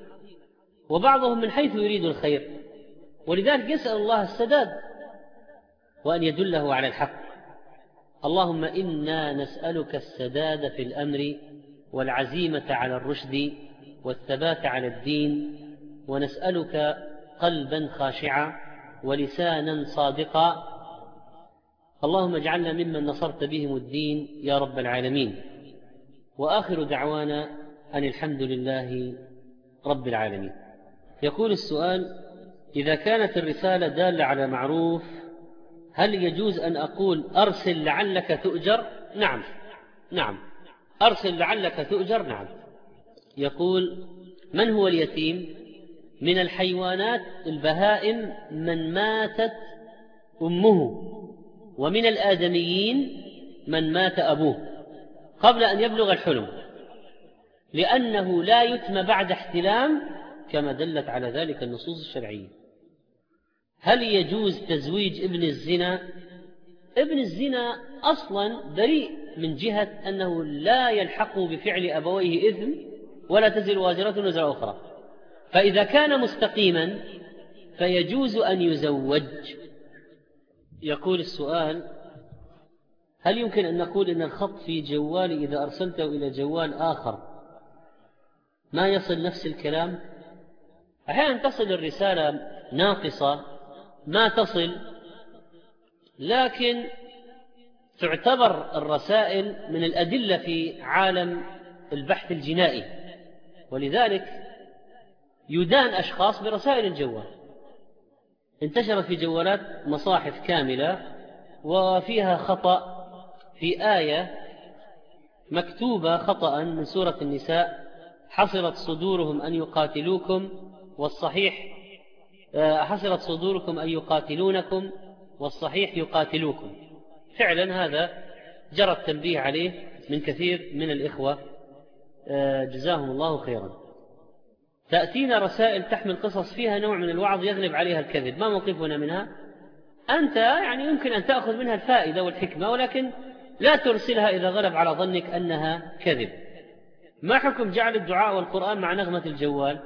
وبعضهم من حيث يريد الخير، ولذلك يسأل الله السداد وأن يدله على الحق. اللهم إنا نسألك السداد في الأمر والعزيمة على الرشد والثبات على الدين، ونسألك قلبا خاشعا ولسانا صادقا. اللهم اجعلنا ممن نصرت بهم الدين يا رب العالمين. وآخر دعوانا أن الحمد لله رب العالمين. يقول السؤال: إذا كانت الرسالة دالة على معروف هل يجوز أن أقول أرسل لعلك تؤجر؟ نعم نعم أرسل لعلك تؤجر. نعم. يقول: من هو اليتيم؟ من الحيوانات البهائم من ماتت أمه، ومن الآدميين من مات أبوه قبل أن يبلغ الحلم، لأنه لا يتم بعد احتلام كما دلت على ذلك النصوص الشرعية. هل يجوز تزويج ابن الزنا؟ ابن الزنا أصلا بريء من جهة أنه لا يلحق بفعل أبويه إثم ولا تزر وازرة وزر أخرى، فإذا كان مستقيما فيجوز أن يزوج. يقول السؤال: هل يمكن أن نقول إن الخط في جوالي إذا أرسلته إلى جوال آخر ما يصل نفس الكلام؟ أحيانا تصل الرسالة ناقصة ما تصل، لكن تعتبر الرسائل من الأدلة في عالم البحث الجنائي، ولذلك يدان أشخاص برسائل الجوال. انتشرت في جوالات مصاحف كاملة وفيها خطأ في آية مكتوبة خطأ من سورة النساء: حصرت صدورهم أن يقاتلوكم والصحيح حصرت صدوركم أن يقاتلونكم والصحيح يقاتلوكم. فعلا هذا جرى التنبيه عليه من كثير من الإخوة جزاهم الله خيرا. تأتينا رسائل تحمل قصص فيها نوع من الوعظ يغلب عليها الكذب، ما موقفنا منها؟ أنت يعني يمكن أن تأخذ منها الفائدة والحكمة، ولكن لا ترسلها إذا غلب على ظنك أنها كذب. ما حكم جعل الدعاء والقرآن مع نغمة الجوال؟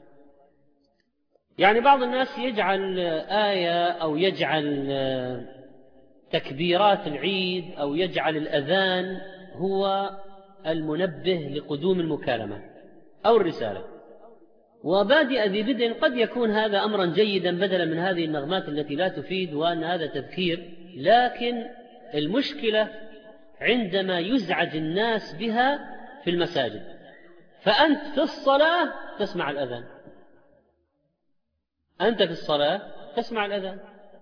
يعني بعض الناس يجعل آية أو يجعل تكبيرات العيد أو يجعل الأذان هو المنبه لقدوم المكالمة أو الرسالة، وبادئ ذي بدء قد يكون هذا أمرا جيدا بدلا من هذه النغمات التي لا تفيد وأن هذا تذكير. لكن المشكلة عندما يزعج الناس بها في المساجد، فأنت في الصلاة تسمع الأذان، أنت في الصلاة تسمع الأذان،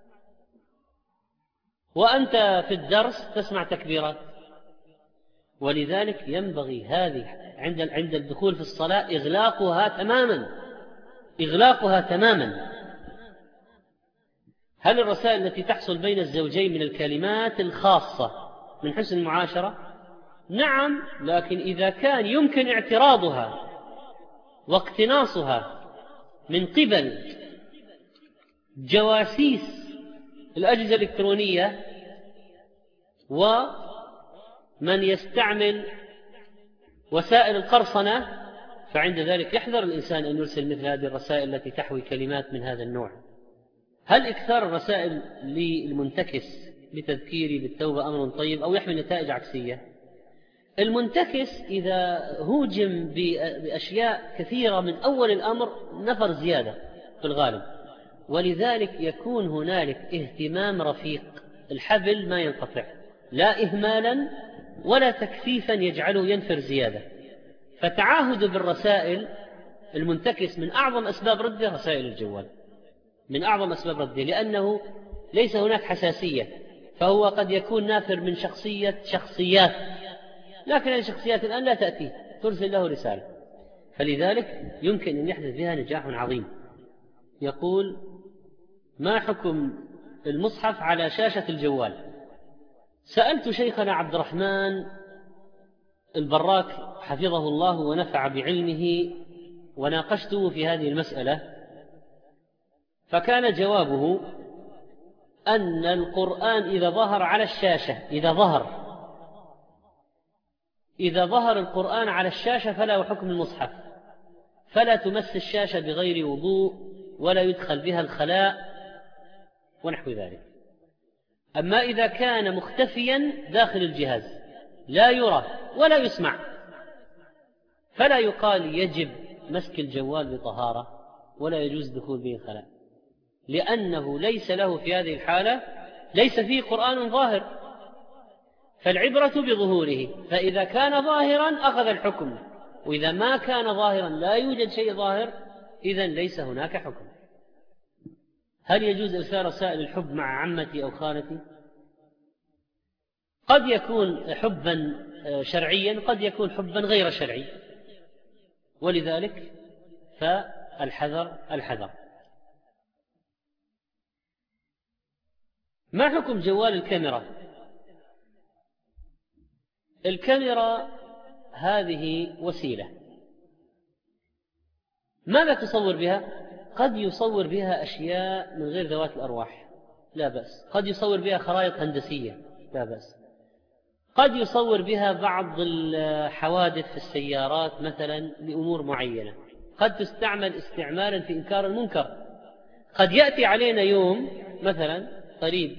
وأنت في الدرس تسمع تكبيرات. ولذلك ينبغي هذه عند عند الدخول في الصلاة إغلاقها تماما إغلاقها تماما. هل الرسائل التي تحصل بين الزوجين من الكلمات الخاصة من حسن المعاشرة؟ نعم، لكن إذا كان يمكن اعتراضها واقتناصها من قبل جواسيس الأجهزة الإلكترونية ومن يستعمل وسائل القرصنة، فعند ذلك يحذر الإنسان أن يرسل مثل هذه الرسائل التي تحوي كلمات من هذا النوع. هل إكثار الرسائل للمنتكس بتذكيري بالتوبة أمر طيب أو يحمل نتائج عكسية؟ المنتكس إذا هوجم بأشياء كثيرة من أول الأمر نفر زيادة في الغالب، ولذلك يكون هنالك اهتمام رفيق، الحبل ما ينقطع، لا إهمالا ولا تكثيفا يجعله ينفر زيادة. فتعاهد بالرسائل المنتكس من أعظم أسباب رده رسائل الجوال، من أعظم أسباب رده، لأنه ليس هناك حساسية، فهو قد يكون نافر من شخصية شخصيات، لكن هذه الشخصيات الآن لا تأتي ترسل له رسالة، فلذلك يمكن أن يحدث بها نجاح عظيم. يقول: ما حكم المصحف على شاشة الجوال؟ سألت شيخنا عبد الرحمن البراك حفظه الله ونفع بعلمه وناقشته في هذه المسألة، فكان جوابه أن القرآن إذا ظهر على الشاشة إذا ظهر إذا ظهر القرآن على الشاشة فلا حكم المصحف، فلا تمس الشاشة بغير وضوء ولا يدخل بها الخلاء ونحو ذلك. أما إذا كان مختفيا داخل الجهاز لا يرى ولا يسمع فلا يقال يجب مسك الجوال بطهارة ولا يجوز دخول به الخلاء، لأنه ليس له في هذه الحالة ليس فيه قرآن ظاهر، فالعبرة بظهوره، فإذا كان ظاهرا أخذ الحكم، وإذا ما كان ظاهرا لا يوجد شيء ظاهر إذن ليس هناك حكم. هل يجوز إرسال رسائل الحب مع عمتي أو خالتي؟ قد يكون حبا شرعيا، قد يكون حبا غير شرعي، ولذلك فالحذر الحذر. ما حكم جوال الكاميرا؟ الكاميرا هذه وسيلة، ماذا تصور بها؟ قد يصور بها أشياء من غير ذوات الأرواح لا بأس، قد يصور بها خرائط هندسية لا بأس، قد يصور بها بعض الحوادث في السيارات مثلا لأمور معينة، قد تستعمل استعمالا في إنكار المنكر. قد يأتي علينا يوم مثلا قريب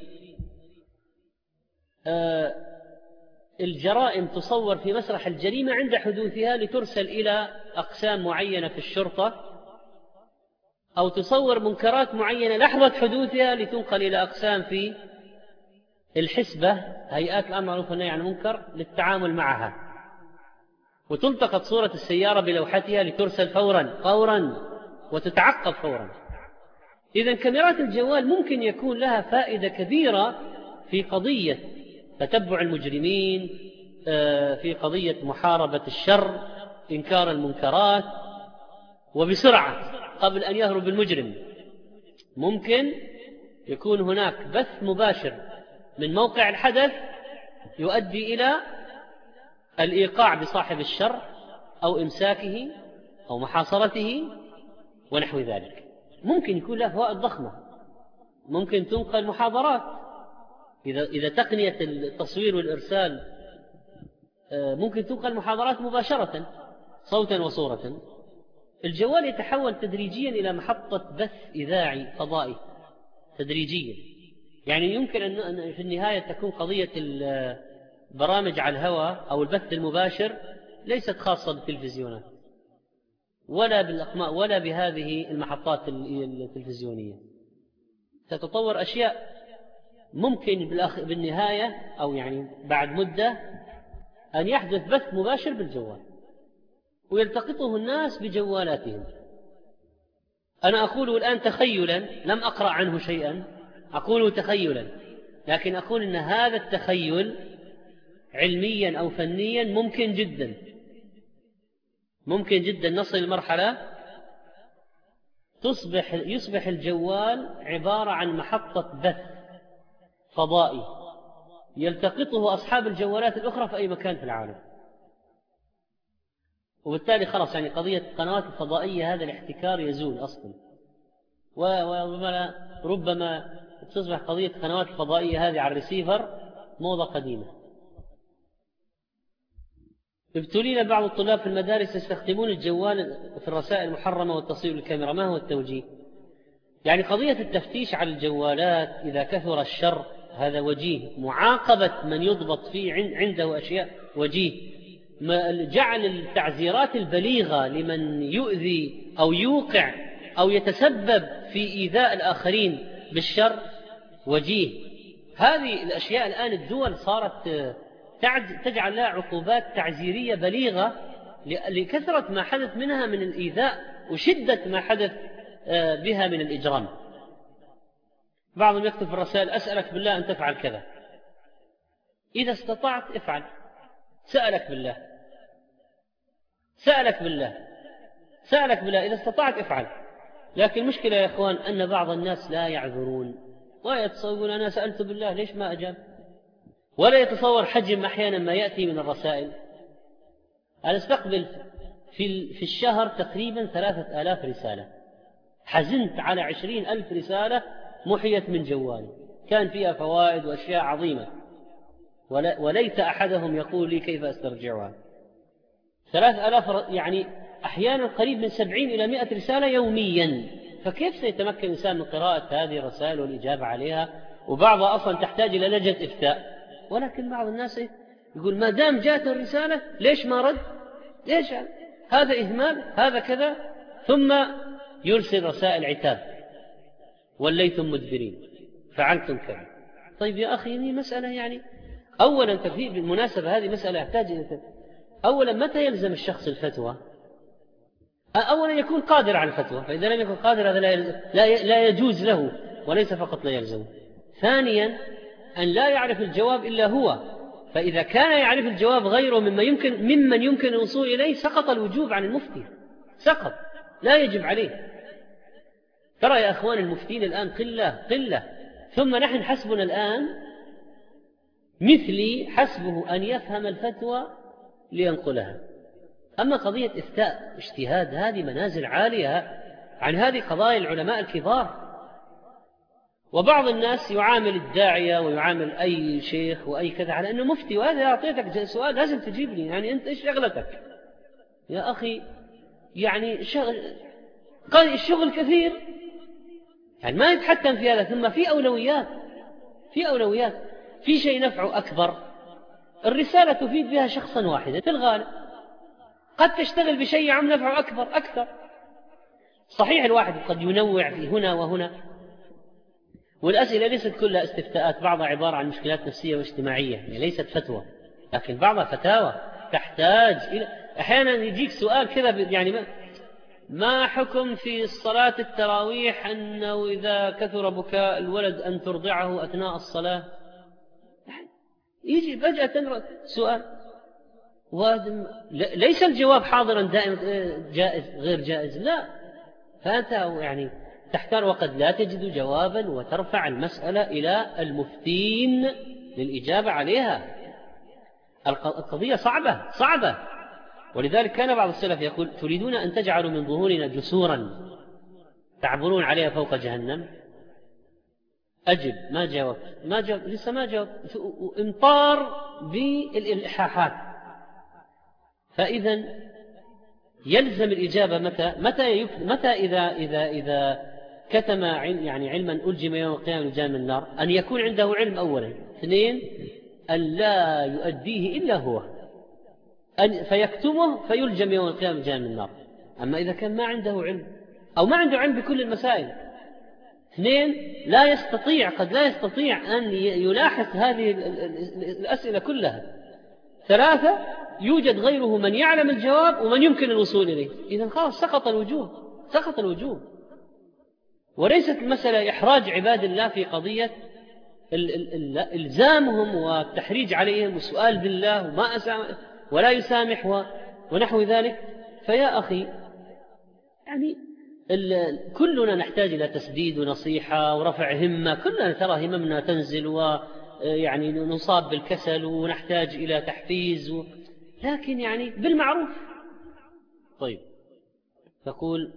آه الجرائم تصور في مسرح الجريمة عند حدوثها لترسل إلى أقسام معينة في الشرطة، أو تصور منكرات معينة لحظة حدوثها لتنقل إلى أقسام في الحسبة، هيئات الأمر بالمعروف والنهي عن المنكر، للتعامل معها، وتلتقط صورة السيارة بلوحتها لترسل فورا فورا وتتعقب فورا. إذن كاميرات الجوال ممكن يكون لها فائدة كبيرة في قضية تتبع المجرمين، في قضية محاربة الشر، إنكار المنكرات، وبسرعة قبل أن يهرب المجرم. ممكن يكون هناك بث مباشر من موقع الحدث يؤدي إلى الإيقاع بصاحب الشر أو إمساكه أو محاصرته ونحو ذلك. ممكن يكون له فوائد ضخمة، ممكن تنقل محاضرات إذا إذا تقنية التصوير والإرسال ممكن تنقل محاضرات مباشرة صوتا وصورة. الجوال يتحول تدريجيا إلى محطة بث إذاعي فضائي تدريجيا، يعني يمكن أن في النهاية تكون قضية البرامج على الهواء أو البث المباشر ليست خاصة بالتلفزيونات ولا بالأقماء ولا بهذه المحطات التلفزيونية، تتطور أشياء ممكن بالنهاية أو يعني بعد مدة أن يحدث بث مباشر بالجوال ويلتقطه الناس بجوالاتهم. أنا أقول الآن تخيلا، لم أقرأ عنه شيئا، أقول تخيلا، لكن أقول أن هذا التخيل علميا أو فنيا ممكن جدا، ممكن جدا نصل لمرحلة تصبح يصبح الجوال عبارة عن محطة بث فضائي يلتقطه أصحاب الجوالات الأخرى في أي مكان في العالم، وبالتالي خلاص يعني قضية القنوات الفضائية هذا الاحتكار يزول أصلا، وربما ربما تصبح قضية القنوات الفضائية هذه على الريسيفر موضة قديمة. ابتلينا بعض الطلاب في المدارس يستخدمون الجوال في الرسائل المحرمة والتصوير بالكاميرا، ما هو التوجيه؟ يعني قضية التفتيش على الجوالات إذا كثر الشر هذا وجيه، معاقبة من يضبط فيه عنده أشياء وجيه، جعل التعزيرات البليغة لمن يؤذي أو يوقع أو يتسبب في إيذاء الآخرين بالشر وجيه. هذه الأشياء الآن الدول صارت تجعل لها عقوبات تعزيرية بليغة لكثرة ما حدث منها من الإيذاء وشدة ما حدث بها من الإجرام. بعضهم يكتب في الرسائل: أسألك بالله أن تفعل كذا، إذا استطعت افعل، سألك بالله، سألك بالله، سألك بالله، إذا استطعت افعل. لكن المشكلة يا إخوان أن بعض الناس لا يعذرون ويتصور: أنا سألت بالله ليش ما أجاب؟ ولا يتصور حجم أحيانا ما يأتي من الرسائل. أنا استقبل في في الشهر تقريبا ثلاثة آلاف رسالة، حزنت على عشرين ألف رسالة محيت من جوالي، كان فيها فوائد وأشياء عظيمة، وليت أحدهم يقول لي كيف أسترجعها. ثلاث آلاف يعني أحيانا قريب من سبعين إلى مئة رسالة يوميا، فكيف سيتمكن الإنسان من قراءة هذه الرسائل والإجابة عليها؟ وبعضها أصلا تحتاج إلى لجنة إفتاء. ولكن بعض الناس يقول: ما دام جاءت الرسالة ليش ما رد؟ ليش هذا إهمال؟ هذا كذا. ثم يرسل رسائل عتاب: وليتم مدبرين، فعلتم كذا. طيب يا أخي، هذه مسألة يعني أولا تفهيم بالمناسبة، هذه مسألة يحتاج إلى أولا متى يلزم الشخص الفتوى؟ أولا يكون قادر على الفتوى، فإذا لم يكن قادر هذا لا لا يجوز له، وليس فقط لا يلزم. ثانيا أن لا يعرف الجواب إلا هو، فإذا كان يعرف الجواب غيره مما يمكن ممن يمكن الوصول إليه سقط الوجوب عن المفتي، سقط، لا يجب عليه. ترى يا أخوان المفتين الآن قلة قلة، ثم نحن حسبنا الآن مثلي حسبه أن يفهم الفتوى لينقلها. أما قضية إفتاء اجتهاد هذه منازل عالية عن هذه قضايا العلماء الكبار. وبعض الناس يعامل الداعية ويعامل أي شيخ وأي كذا على أنه مفتي، وهذا أعطيتك سؤال لازم تجيب لي، يعني أنت إيش شغلتك يا أخي؟ يعني شغل قال الشغل كثير، يعني ما يتحكم في هذا. ثم في أولويات، في أولويات في شيء نفعه أكبر، الرسالة تفيد بها شخصا واحدا في الغالب، قد تشتغل بشيء عم نفعه أكبر أكثر. صحيح الواحد قد ينوع في هنا وهنا، والأسئلة ليست كلها استفتاءات، بعضها عبارة عن مشكلات نفسية واجتماعية، يعني ليست فتوى، لكن بعضها فتاوى تحتاج إلى أحيانا يجيك سؤال كذا يعني ما, ما حكم في صلاة التراويح أنه إذا كثر بكاء الولد أن ترضعه أثناء الصلاة؟ يجي فجأة سؤال ليس الجواب حاضرا دائما جائز غير جائز، لا، فأنت يعني تحتار وقد لا تجد جوابا وترفع المسألة إلى المفتين للإجابة عليها. القضية صعبة صعبة، ولذلك كان بعض السلف يقول: تريدون أن تجعلوا من ظهورنا جسورا تعبرون عليها فوق جهنم؟ أجب، ما جاوب ما جاوب لسه ما جاوب، امطار بالإلحاحات. فإذا يلزم الإجابة متى متى متى إذا إذا إذا كتم يعني علما ألجم يوم القيامة لجام من النار، أن يكون عنده علم أولا. اثنين، أن لا يؤديه إلا هو، أن فيكتمه فيلجم يوم القيامة لجام من النار. أما إذا كان ما عنده علم أو ما عنده علم بكل المسائل. اثنين، لا يستطيع قد لا يستطيع أن يلاحظ هذه الأسئلة كلها. ثلاثة، يوجد غيره من يعلم الجواب ومن يمكن الوصول إليه. إذن خلاص سقط الوجوب، سقط الوجوب. وليست المسألة إحراج عباد الله في قضية إلزامهم والتحريج عليهم والسؤال بالله وما أسامح ولا يسامح ونحو ذلك. فيا أخي يعني كلنا نحتاج إلى تسديد ونصيحة ورفع همة، كلنا ترى هممنا تنزل ويعني نصاب بالكسل ونحتاج إلى تحفيز و... لكن يعني بالمعروف. طيب، تقول: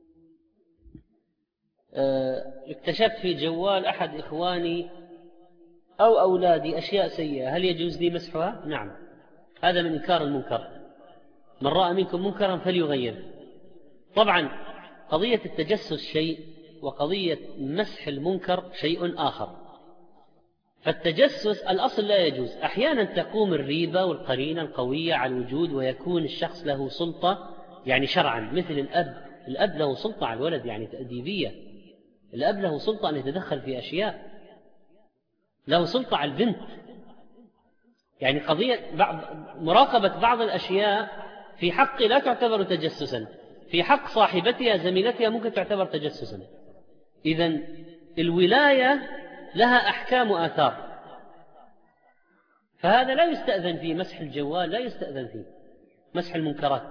اكتشفت في جوال أحد إخواني أو أولادي أشياء سيئة، هل يجوز لي مسحها؟ نعم، هذا من إنكار المنكر، من رأى منكم منكرا فليغير. طبعا قضية التجسس شيء، وقضية مسح المنكر شيء آخر. فالتجسس الأصل لا يجوز. أحيانا تقوم الريبة والقرينة القوية على الوجود ويكون الشخص له سلطة يعني شرعا، مثل الأب الأب له سلطة على الولد يعني تأديبية، الأب له سلطة أن يتدخل في أشياء، له سلطة على البنت، يعني قضية بعض مراقبة بعض الأشياء في حق لا تعتبر تجسسا، في حق صاحبتها زميلتها ممكن تعتبر تجسسا. إذن الولاية لها أحكام وآثار، فهذا لا يستأذن فيه. مسح الجوال لا يستأذن فيه، مسح المنكرات،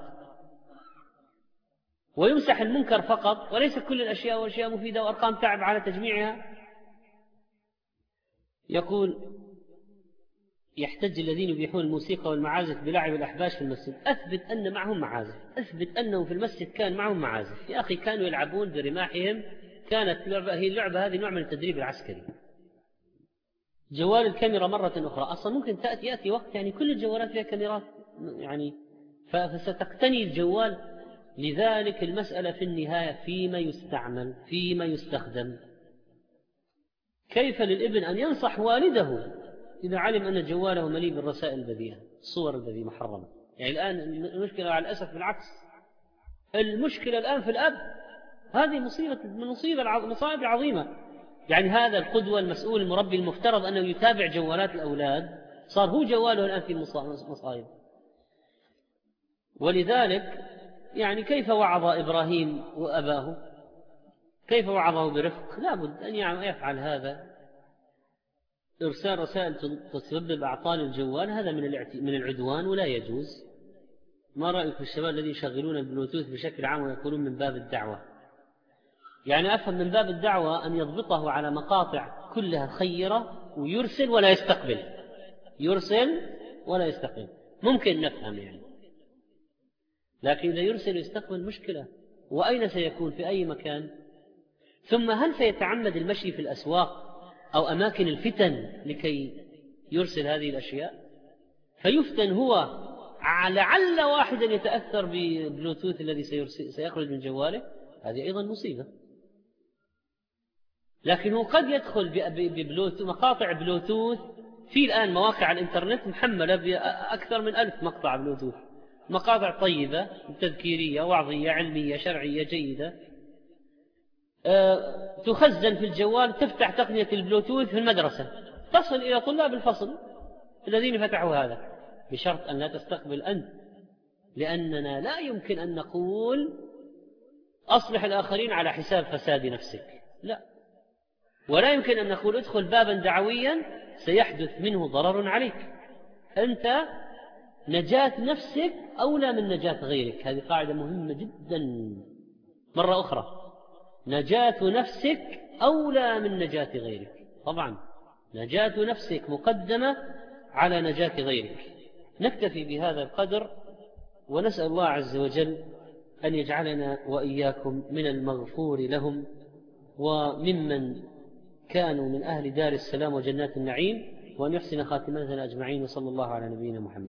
ويمسح المنكر فقط وليس كل الأشياء، وأشياء مفيدة وأرقام تعب على تجميعها. يقول: يحتج الذين يبيحون الموسيقى والمعازف بلعب الأحباش في المسجد. أثبت أن معهم معازف، أثبت أنه في المسجد كان معهم معازف. يا أخي كانوا يلعبون برماحهم، كانت لعبة، هي اللعبة هذه نوع من التدريب العسكري. جوال الكاميرا مرة أخرى، أصلا ممكن تأتي يأتي وقت يعني كل الجوالات فيها كاميرات يعني، فستقتني الجوال. لذلك المسألة في النهاية فيما يستعمل، فيما يستخدم. كيف للابن أن ينصح والده إذا علم أن جواله مليء بالرسائل البذيئة، الصور البذيئة محرمة؟ يعني الآن المشكلة على الأسف بالعكس، المشكلة الآن في الأب. هذه مصيبة من مصيبة مصائب عظيمة. يعني هذا القدوة المسؤول المربي المفترض أنه يتابع جوالات الأولاد، صار هو جواله الآن في مصائب. ولذلك يعني كيف وعظ إبراهيم وأباه؟ كيف وعظه برفق؟ لا بد أن يفعل هذا. إرسال رسائل تسبب أعطال الجوال هذا من من العدوان ولا يجوز. ما رأيك في الشباب الذين يشغلون البلوتوث بشكل عام ويقولون من باب الدعوة؟ يعني أفهم من باب الدعوة أن يضبطه على مقاطع كلها خيرة ويرسل ولا يستقبل، يرسل ولا يستقبل، ممكن نفهم يعني. لكن إذا يرسل ويستقبل مشكلة. وأين سيكون؟ في أي مكان؟ ثم هل سيتعمد المشي في الأسواق أو أماكن الفتن لكي يرسل هذه الأشياء؟ فيفتن هو، لعل واحدا يتأثر بالبلوتوث الذي سيخرج من جواله، هذه أيضا مصيبة. لكنه قد يدخل ببلوتوث، مقاطع بلوتوث. في الآن مواقع الإنترنت محملة بأكثر من ألف مقطع بلوتوث، مقاطع طيبة تذكيرية وعظية علمية شرعية جيدة، أه تخزن في الجوال. تفتح تقنية البلوتوث في المدرسة، تصل إلى طلاب الفصل الذين فتحوا هذا، بشرط أن لا تستقبل أنت، لأننا لا يمكن أن نقول أصلح الآخرين على حساب فساد نفسك، لا. ولا يمكن أن نقول ادخل بابا دعويا سيحدث منه ضرر عليك. أنت نجاة نفسك أولى من نجاة غيرك. هذه قاعدة مهمة جدا. مرة أخرى، نجاة نفسك أولى من نجاة غيرك. طبعا نجاة نفسك مقدمة على نجاة غيرك. نكتفي بهذا القدر، ونسأل الله عز وجل أن يجعلنا وإياكم من المغفور لهم وممن كانوا من أهل دار السلام وجنات النعيم، وأن يحسن خاتمتنا أجمعين. وصلى الله على نبينا محمد.